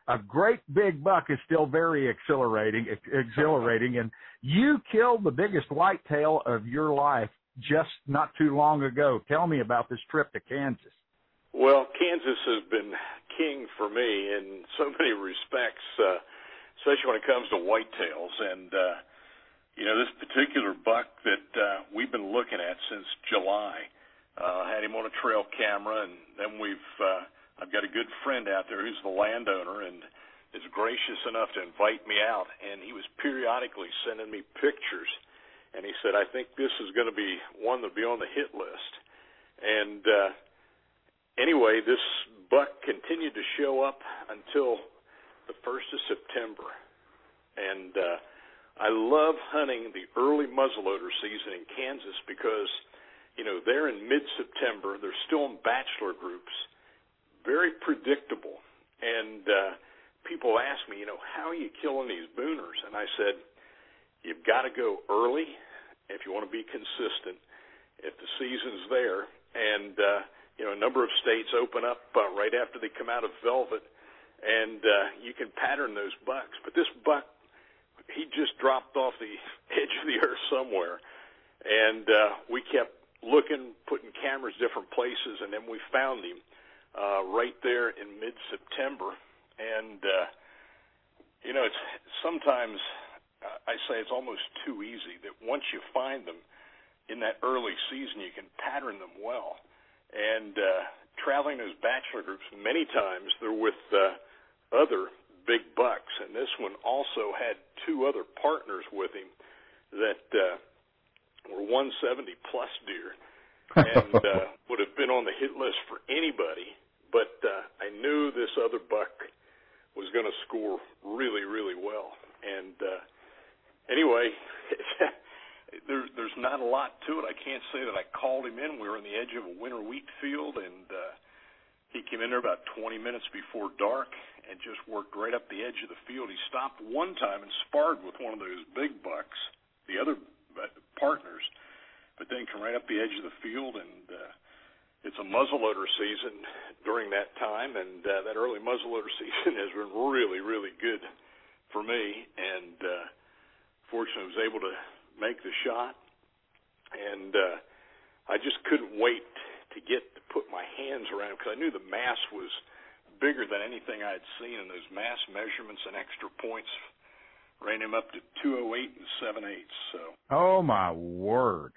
Speaker 5: a great big buck is still very exhilarating, exhilarating, and you killed the biggest whitetail of your life just not too long ago. Tell me about this trip to Kansas.
Speaker 7: Well, Kansas has been king for me in so many respects, uh, especially when it comes to whitetails. And, uh, you know, this particular buck that uh, we've been looking at since July, uh, had him on a trail camera, and then we've, uh, I've got a good friend out there who's the landowner and is gracious enough to invite me out. And he was periodically sending me pictures. And he said, I think this is going to be one that'll be on the hit list. And, uh, Anyway, this buck continued to show up until the first of September. And uh, I love hunting the early muzzleloader season in Kansas because, you know, they're in mid-September. They're still in bachelor groups, very predictable. And uh, people ask me, you know, how are you killing these booners? And I said, you've got to go early if you want to be consistent, if the season's there. And, uh, you know, a number of states open up uh, right after they come out of velvet, and uh, you can pattern those bucks. But this buck, he just dropped off the edge of the earth somewhere, and uh, we kept looking, putting cameras different places, and then we found him uh, right there in mid-September. And, uh, you know, it's sometimes uh, I say it's almost too easy that once you find them in that early season, you can pattern them well. And uh, traveling those bachelor groups, many times they're with uh, other big bucks. And this one also had two other partners with him that uh, were one seventy plus deer and uh, would have been on the hit list for anybody. But uh, I knew this other buck was going to score really, really well. And uh, anyway, There, there's not a lot to it. I can't say that I called him in. We were on the edge of a winter wheat field, and uh, he came in there about twenty minutes before dark and just worked right up the edge of the field. He stopped one time and sparred with one of those big bucks, the other partners, but then came right up the edge of the field, and uh, it's a muzzleloader season during that time, and uh, that early muzzleloader season has been really, really good for me, and uh, fortunately I was able to make the shot, and uh, I just couldn't wait to get to put my hands around him because I knew the mass was bigger than anything I had seen, and those mass measurements and extra points ran him up to two oh eight and seven eighths. So.
Speaker 5: Oh my word!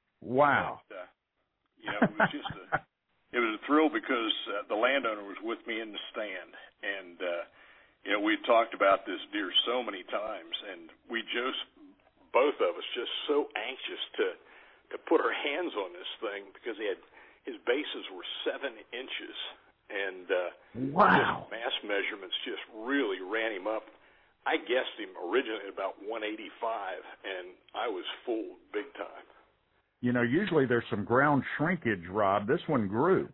Speaker 5: Wow.
Speaker 7: And, uh, you know, it was just a it was a thrill because uh, the landowner was with me in the stand, and uh, you know we had talked about this deer so many times, and we just. Both of us just so anxious to to put our hands on this thing because he had his bases were seven inches and uh,
Speaker 5: wow,
Speaker 7: just mass measurements just really ran him up. I guessed him originally at about one eighty-five, and I was fooled big time.
Speaker 5: You know, usually there's some ground shrinkage, Rob. This one grew.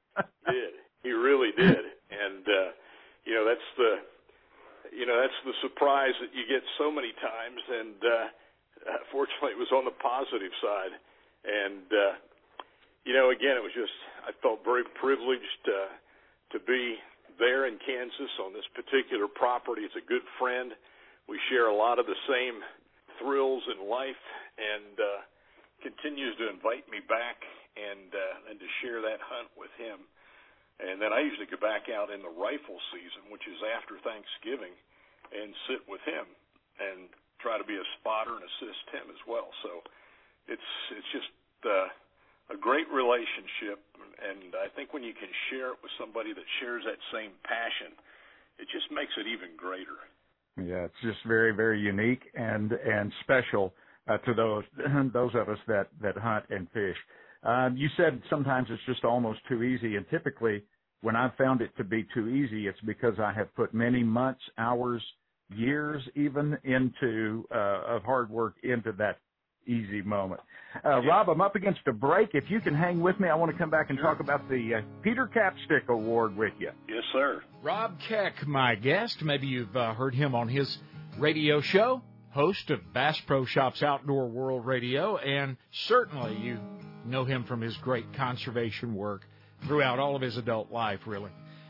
Speaker 7: He did. He really did, and uh, you know that's the you know that's the surprise that you get so many times, and. Uh, Uh, fortunately, it was on the positive side. And, uh, you know, again, it was just, I felt very privileged uh, to be there in Kansas on this particular property. It's a good friend. We share a lot of the same thrills in life, and uh, continues to invite me back and, uh, and to share that hunt with him. And then I usually go back out in the rifle season, which is after Thanksgiving, and sit with him and try to be a spotter and assist him as well. So it's it's just uh, a great relationship, and I think when you can share it with somebody that shares that same passion, it just makes it even greater.
Speaker 5: Yeah, it's just very, very unique and and special uh, to those those of us that, that hunt and fish. Um, you said sometimes it's just almost too easy, and typically when I've found it to be too easy, it's because I have put many months, hours, years even into uh, of hard work into that easy moment. Uh, Rob, I'm up against a break. If you can hang with me, I want to come back and talk about the uh, Peter Capstick Award with you.
Speaker 7: Yes, sir.
Speaker 3: Rob Keck, my guest. Maybe you've uh, heard him on his radio show, host of Bass Pro Shops Outdoor World Radio, and certainly you know him from his great conservation work throughout all of his adult life, really.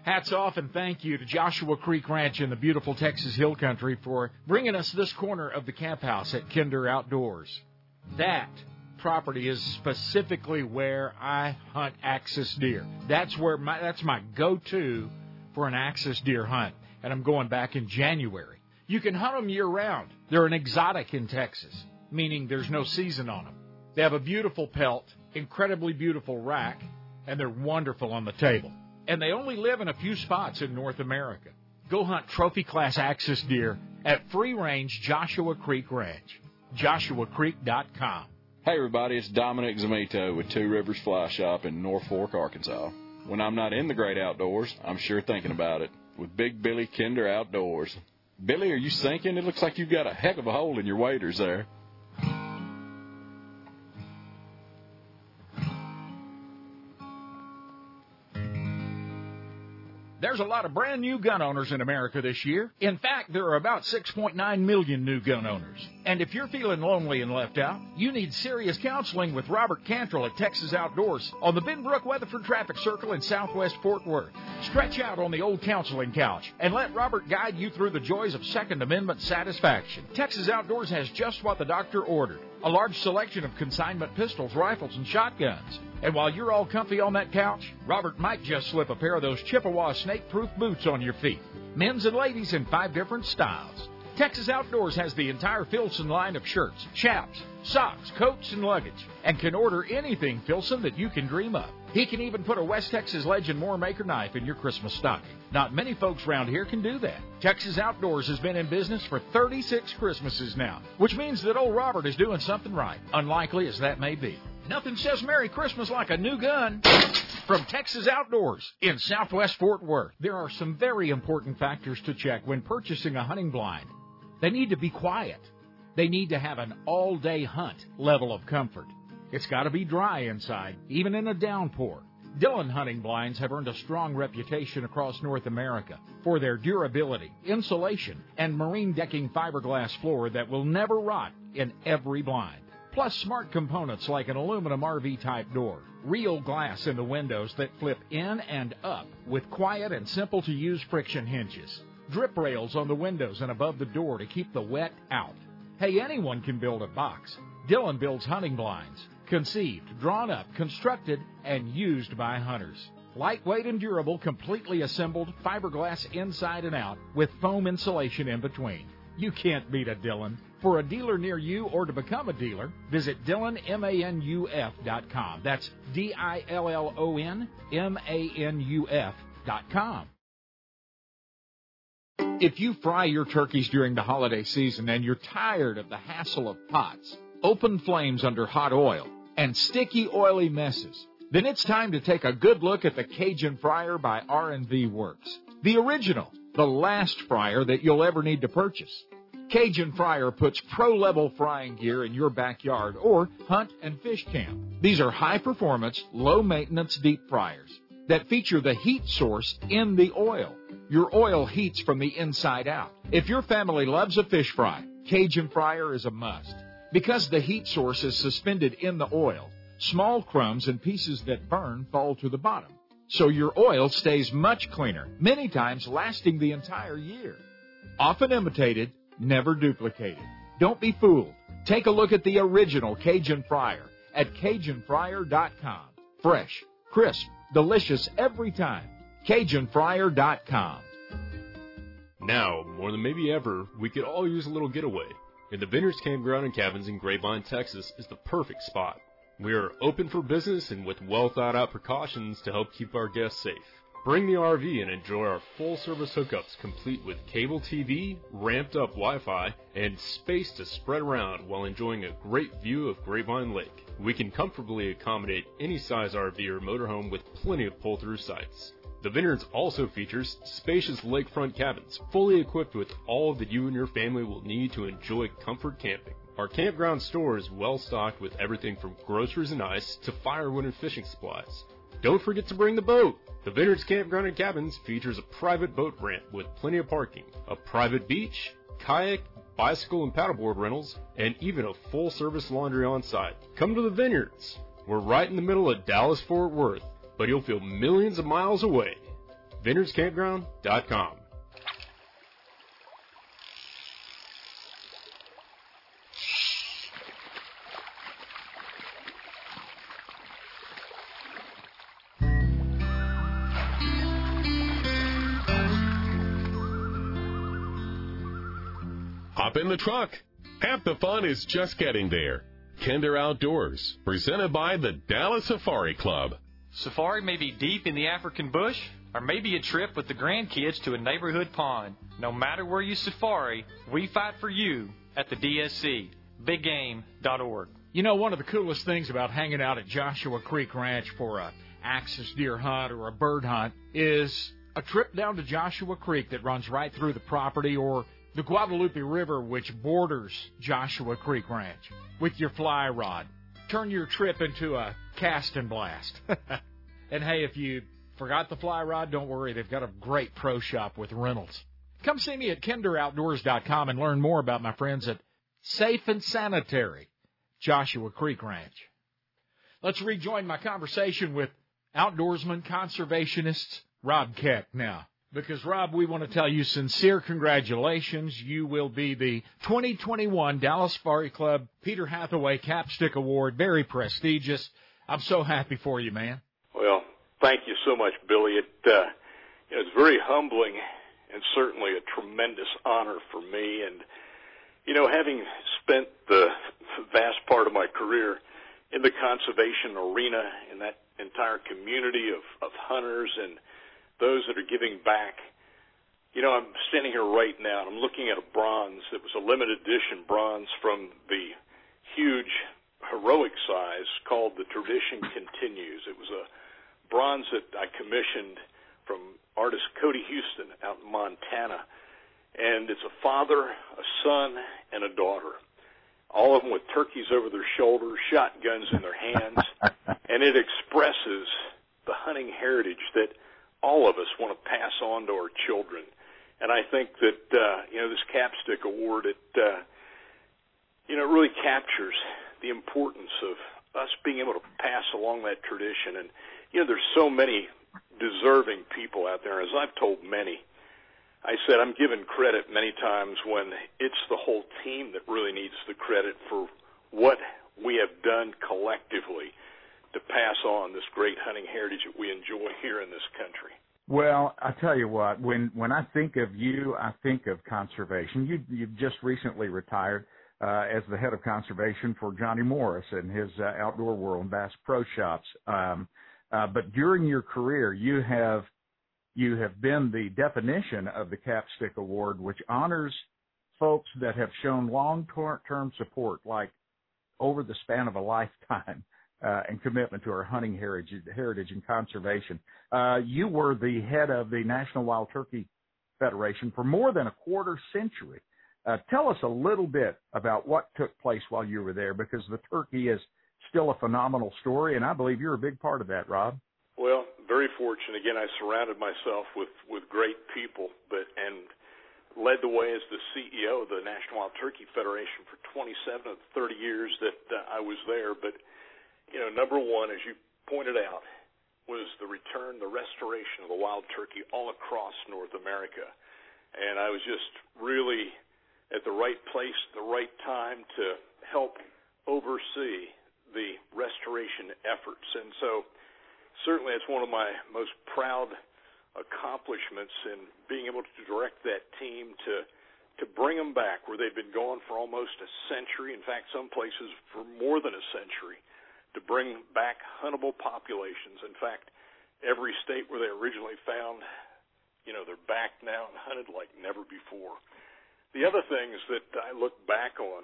Speaker 3: Hats off and thank you to Joshua Creek Ranch in the beautiful Texas Hill Country for bringing us this corner of the camp house at Kinder Outdoors. That property is specifically where I hunt axis deer. That's where my that's my go-to for an axis deer hunt, and I'm going back in January. You can hunt them year-round. They're an exotic in Texas, meaning there's no season on them. They have a beautiful pelt, incredibly beautiful rack, and they're wonderful on the table. And they only live in a few spots in North America. Go hunt trophy-class axis deer at free-range Joshua Creek Ranch, joshua creek dot com.
Speaker 13: Hey, everybody, it's Dominic Zamito with Two Rivers Fly Shop in North Fork, Arkansas. When I'm not in the great outdoors, I'm sure thinking about it with Big Billy Kinder Outdoors. Billy, are you sinking? It looks like you've got a heck of a hole in your waders there.
Speaker 3: There's a lot of brand new gun owners in America this year. In fact, there are about six point nine million new gun owners. And if you're feeling lonely and left out, you need serious counseling with Robert Cantrell at Texas Outdoors on the Benbrook Weatherford Traffic Circle in southwest Fort Worth. Stretch out on the old counseling couch and let Robert guide you through the joys of Second Amendment satisfaction. Texas Outdoors has just what the doctor ordered: a large selection of consignment pistols, rifles, and shotguns. And while you're all comfy on that couch, Robert might just slip a pair of those Chippewa snake-proof boots on your feet. Men's and ladies in five different styles. Texas Outdoors has the entire Filson line of shirts, chaps, socks, coats, and luggage, and can order anything Filson that you can dream up. He can even put a West Texas Legend Moore Maker knife in your Christmas stocking. Not many folks around here can do that. Texas Outdoors has been in business for thirty-six Christmases now, which means that old Robert is doing something right, unlikely as that may be. Nothing says Merry Christmas like a new gun. From Texas Outdoors in southwest Fort Worth, there are some very important factors to check when purchasing a hunting blind. They need to be quiet. They need to have an all-day hunt level of comfort. It's got to be dry inside, even in a downpour. Dillon hunting blinds have earned a strong reputation across North America for their durability, insulation, and marine decking fiberglass floor that will never rot in every blind. Plus smart components like an aluminum R V-type door, real glass in the windows that flip in and up with quiet and simple-to-use friction hinges, drip rails on the windows and above the door to keep the wet out. Hey, anyone can build a box. Dillon builds hunting blinds, conceived, drawn up, constructed, and used by hunters. Lightweight and durable, completely assembled, fiberglass inside and out with foam insulation in between. You can't beat a Dillon. For a dealer near you or to become a dealer, visit Dillon Manuf dot com. That's D I L L O N M A N U F dot com. If you fry your turkeys during the holiday season and you're tired of the hassle of pots, open flames under hot oil, and sticky, oily messes, then it's time to take a good look at the Cajun Fryer by R and V Works. The original, the last fryer that you'll ever need to purchase. Cajun Fryer puts pro-level frying gear in your backyard or hunt and fish camp. These are high-performance, low-maintenance deep fryers that feature the heat source in the oil. Your oil heats from the inside out. If your family loves a fish fry, Cajun Fryer is a must. Because the heat source is suspended in the oil, small crumbs and pieces that burn fall to the bottom. So your oil stays much cleaner, many times lasting the entire year. Often imitated, never duplicated. Don't be fooled. Take a look at the original Cajun Fryer at Cajun Fryer dot com. Fresh, crisp, delicious every time. Cajun Fryer dot com.
Speaker 14: Now, more than maybe ever, we could all use a little getaway. And the Vineyards Campground and Cabins in Grapevine, Texas is the perfect spot. We are open for business and with well-thought-out precautions to help keep our guests safe. Bring the R V and enjoy our full-service hookups complete with cable T V, ramped-up Wi-Fi, and space to spread around while enjoying a great view of Grapevine Lake. We can comfortably accommodate any size R V or motorhome with plenty of pull-through sites. The Vineyards also features spacious lakefront cabins, fully equipped with all that you and your family will need to enjoy comfort camping. Our campground store is well stocked with everything from groceries and ice to firewood and fishing supplies. Don't forget to bring the boat! The Vineyards Campground and Cabins features a private boat ramp with plenty of parking, a private beach, kayak, bicycle and paddleboard rentals, and even a full-service laundry on site. Come to the Vineyards. We're right in the middle of Dallas-Fort Worth, but you'll feel millions of miles away. vineyards campground dot com.
Speaker 1: Hop in the truck. Half the fun is just getting there. Kinder Outdoors, presented by the Dallas Safari Club.
Speaker 2: Safari may be deep in the African bush, or maybe a trip with the grandkids to a neighborhood pond. No matter where you safari, we fight for you at the D S C, big game dot org.
Speaker 3: You know, one of the coolest things about hanging out at Joshua Creek Ranch for a axis deer hunt or a bird hunt is a trip down to Joshua Creek that runs right through the property, or the Guadalupe River, which borders Joshua Creek Ranch, with your fly rod. Turn your trip into a cast and blast. And hey, if you forgot the fly rod, don't worry. They've got a great pro shop with rentals. Come see me at kinder outdoors dot com and learn more about my friends at Safe and Sanitary, Joshua Creek Ranch. Let's rejoin my conversation with outdoorsman, conservationist Rob Keck now. Because, Rob, we want to tell you sincere congratulations. You will be the twenty twenty-one Dallas Safari Club Peter Hathaway Capstick Award. Very prestigious. I'm so happy for you, man.
Speaker 7: Well, thank you so much, Billy. It, uh, you know, it's very humbling and certainly a tremendous honor for me. And, you know, having spent the vast part of my career in the conservation arena, in that entire community of, of hunters and those that are giving back. You know, I'm standing here right now, and I'm looking at a bronze that was a limited edition bronze from the huge heroic size called The Tradition Continues. It was a bronze that I commissioned from artist Cody Houston out in Montana. And it's a father, a son, and a daughter, all of them with turkeys over their shoulders, shotguns in their hands. And it expresses the hunting heritage that all of us want to pass on to our children. And I think that, uh, you know, this Capstick Award, it, uh, you know, it really captures the importance of us being able to pass along that tradition. And, you know, there's so many deserving people out there. As I've told many, I said I'm given credit many times when it's the whole team that really needs the credit for what we have done collectively to pass on this great hunting heritage that we enjoy here in this country.
Speaker 5: Well, I tell you what, when when I think of you, I think of conservation. You you've just recently retired uh, as the head of conservation for Johnny Morris and his uh, Outdoor World and Bass Pro Shops. Um, uh, but during your career, you have you have been the definition of the Capstick Award, which honors folks that have shown long-term support, like over the span of a lifetime. Uh, and commitment to our hunting heritage, heritage and conservation. Uh, you were the head of the National Wild Turkey Federation for more than a quarter century. Uh, tell us a little bit about what took place while you were there, because the turkey is still a phenomenal story, and I believe you're a big part of that, Rob.
Speaker 7: Well, very fortunate. Again, I surrounded myself with, with great people, but and led the way as the C E O of the National Wild Turkey Federation for twenty-seven of the thirty years that uh, I was there. But you know, number one, as you pointed out, was the return, the restoration of the wild turkey all across North America. And I was just really at the right place, the right time to help oversee the restoration efforts. And so certainly it's one of my most proud accomplishments in being able to direct that team to to bring them back where they've been gone for almost a century, in fact, some places for more than a century, to bring back huntable populations. In fact, every state where they originally found, you know, they're back now and hunted like never before. The other things that I look back on,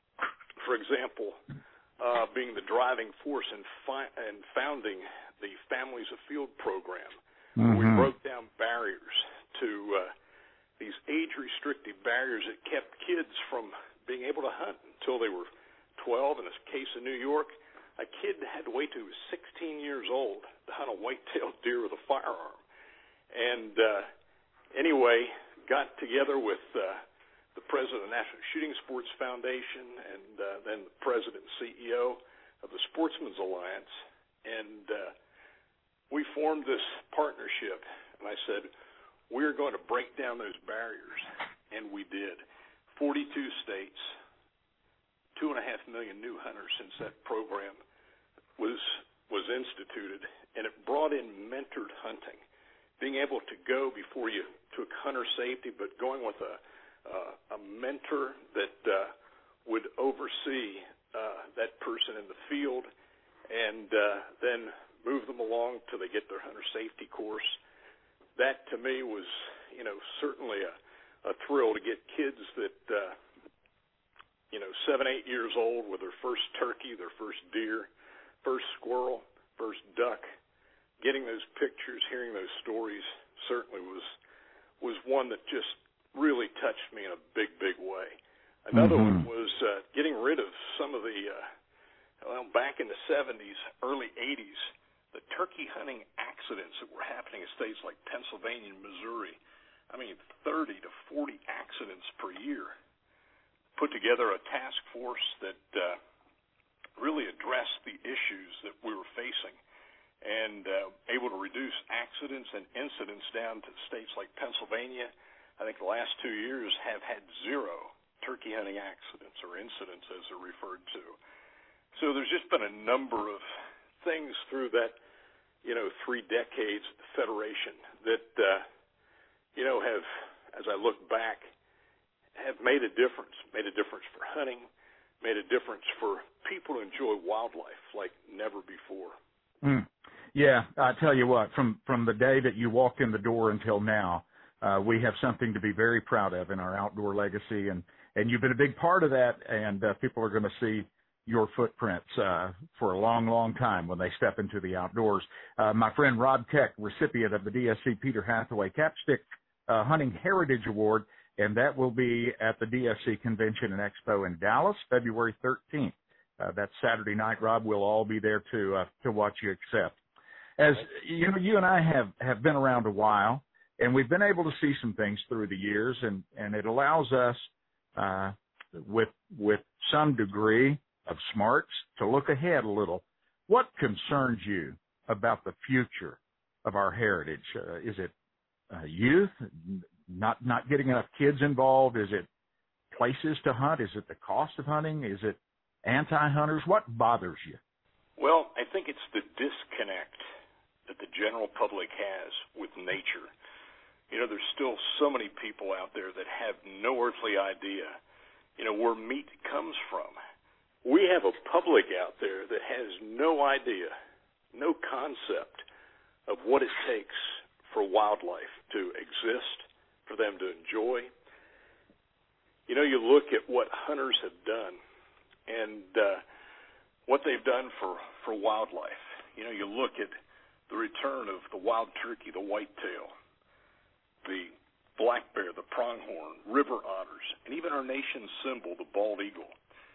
Speaker 7: for example, uh, being the driving force in, fi- in founding the Families of Field program, mm-hmm. we broke down barriers to uh, these age-restricted barriers that kept kids from being able to hunt until they were twelve. In this case in New York, a kid had to wait till he was sixteen years old to hunt a white-tailed deer with a firearm. And uh, anyway, got together with uh, the president of the National Shooting Sports Foundation and uh, then the president and C E O of the Sportsman's Alliance. And uh, we formed this partnership And I said, we're going to break down those barriers. And we did. forty-two states, two and a half million new hunters since that program was was instituted, and it brought in mentored hunting, being able to go before you took hunter safety, but going with a uh, a mentor that uh, would oversee uh, that person in the field, and uh, then move them along till they get their hunter safety course. That to me was, you know, certainly a a thrill to get kids that, uh, you know, seven, eight years old with their first turkey, their first deer, first squirrel, first duck. Getting those pictures, hearing those stories certainly was was one that just really touched me in a big, big way. Another mm-hmm. one was uh, getting rid of some of the, uh, well, back in the seventies, early eighties, the turkey hunting accidents that were happening in states like Pennsylvania and Missouri. I mean, thirty to forty accidents per year. Put together a task force that uh, really addressed the issues that we were facing and uh, able to reduce accidents and incidents down to states like Pennsylvania. I think the last two years have had zero turkey hunting accidents or incidents, as they're referred to. So there's just been a number of things through that, you know, three decades of the Federation that uh, you know, have, as I look back, have made a difference, made a difference for hunting, made a difference for people to enjoy wildlife like never before.
Speaker 3: Mm. Yeah, I tell you what, from, from the day that you walked in the door until now, uh, we have something to be very proud of in our outdoor legacy, and, and you've been a big part of that, and uh, people are going to see your footprints uh, for a long, long time when they step into the outdoors. Uh, my friend Rob Keck, recipient of the D S C Peter Hathaway Capstick Uh, Hunting Heritage Award, and that will be at the D S C Convention and Expo in Dallas, February thirteenth. Uh, that's Saturday night, Rob. We'll all be there to uh, to watch you accept. As you know, you and I have, have been around a while, and we've been able to see some things through the years, and, and it allows us, uh, with with some degree of smarts, to look ahead a little. What concerns you about the future of our heritage? Uh, is it Uh, youth, not not getting enough kids involved? Is it places to hunt? Is it the cost of hunting? Is it anti-hunters? What bothers you?
Speaker 7: Well, I think it's the disconnect that the general public has with nature. You know, there's still so many people out there that have no earthly idea, you know, where meat comes from. We have a public out there that has no idea, no concept of what it takes for wildlife to exist, for them to enjoy. You know, you look at what hunters have done and uh, what they've done for, for wildlife. You know, you look at the return of the wild turkey, the whitetail, the black bear, the pronghorn, river otters, and even our nation's symbol, the bald eagle.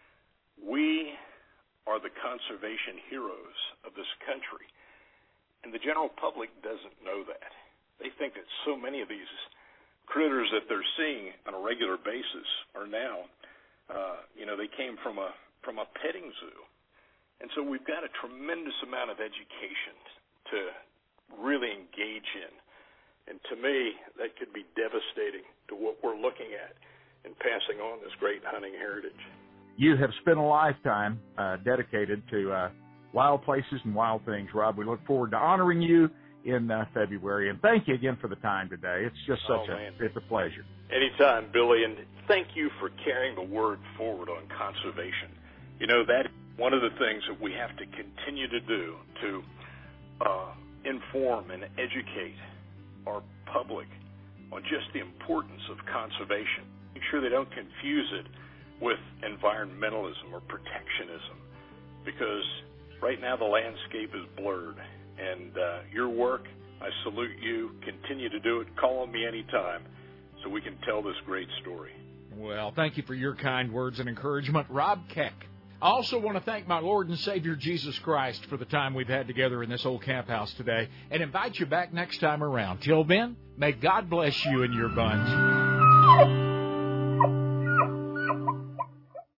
Speaker 7: We are the conservation heroes of this country, and the general public doesn't know that. They think that so many of these critters that they're seeing on a regular basis are now, uh, you know, they came from a from a petting zoo. And so we've got a tremendous amount of education to really engage in. And to me, that could be devastating to what we're looking at in passing on this great hunting heritage.
Speaker 3: You have spent a lifetime uh, dedicated to uh, wild places and wild things, Rob. We look forward to honoring you in uh, February. And thank you again for the time today. It's just such
Speaker 7: oh,
Speaker 3: a,
Speaker 7: man.
Speaker 3: it's a pleasure.
Speaker 7: Anytime, Billy. And thank you for carrying the word forward on conservation. You know, that is one of the things that we have to continue to do to uh, inform and educate our public on just the importance of conservation. Make sure they don't confuse it with environmentalism or protectionism, because right now the landscape is blurred. And uh, your work, I salute you. Continue to do it. Call on me anytime so we can tell this great story.
Speaker 3: Well, thank you for your kind words and encouragement, Rob Keck. I also want to thank my Lord and Savior Jesus Christ for the time we've had together in this old camp house today, and invite you back next time around. Till then, may God bless you and your buns.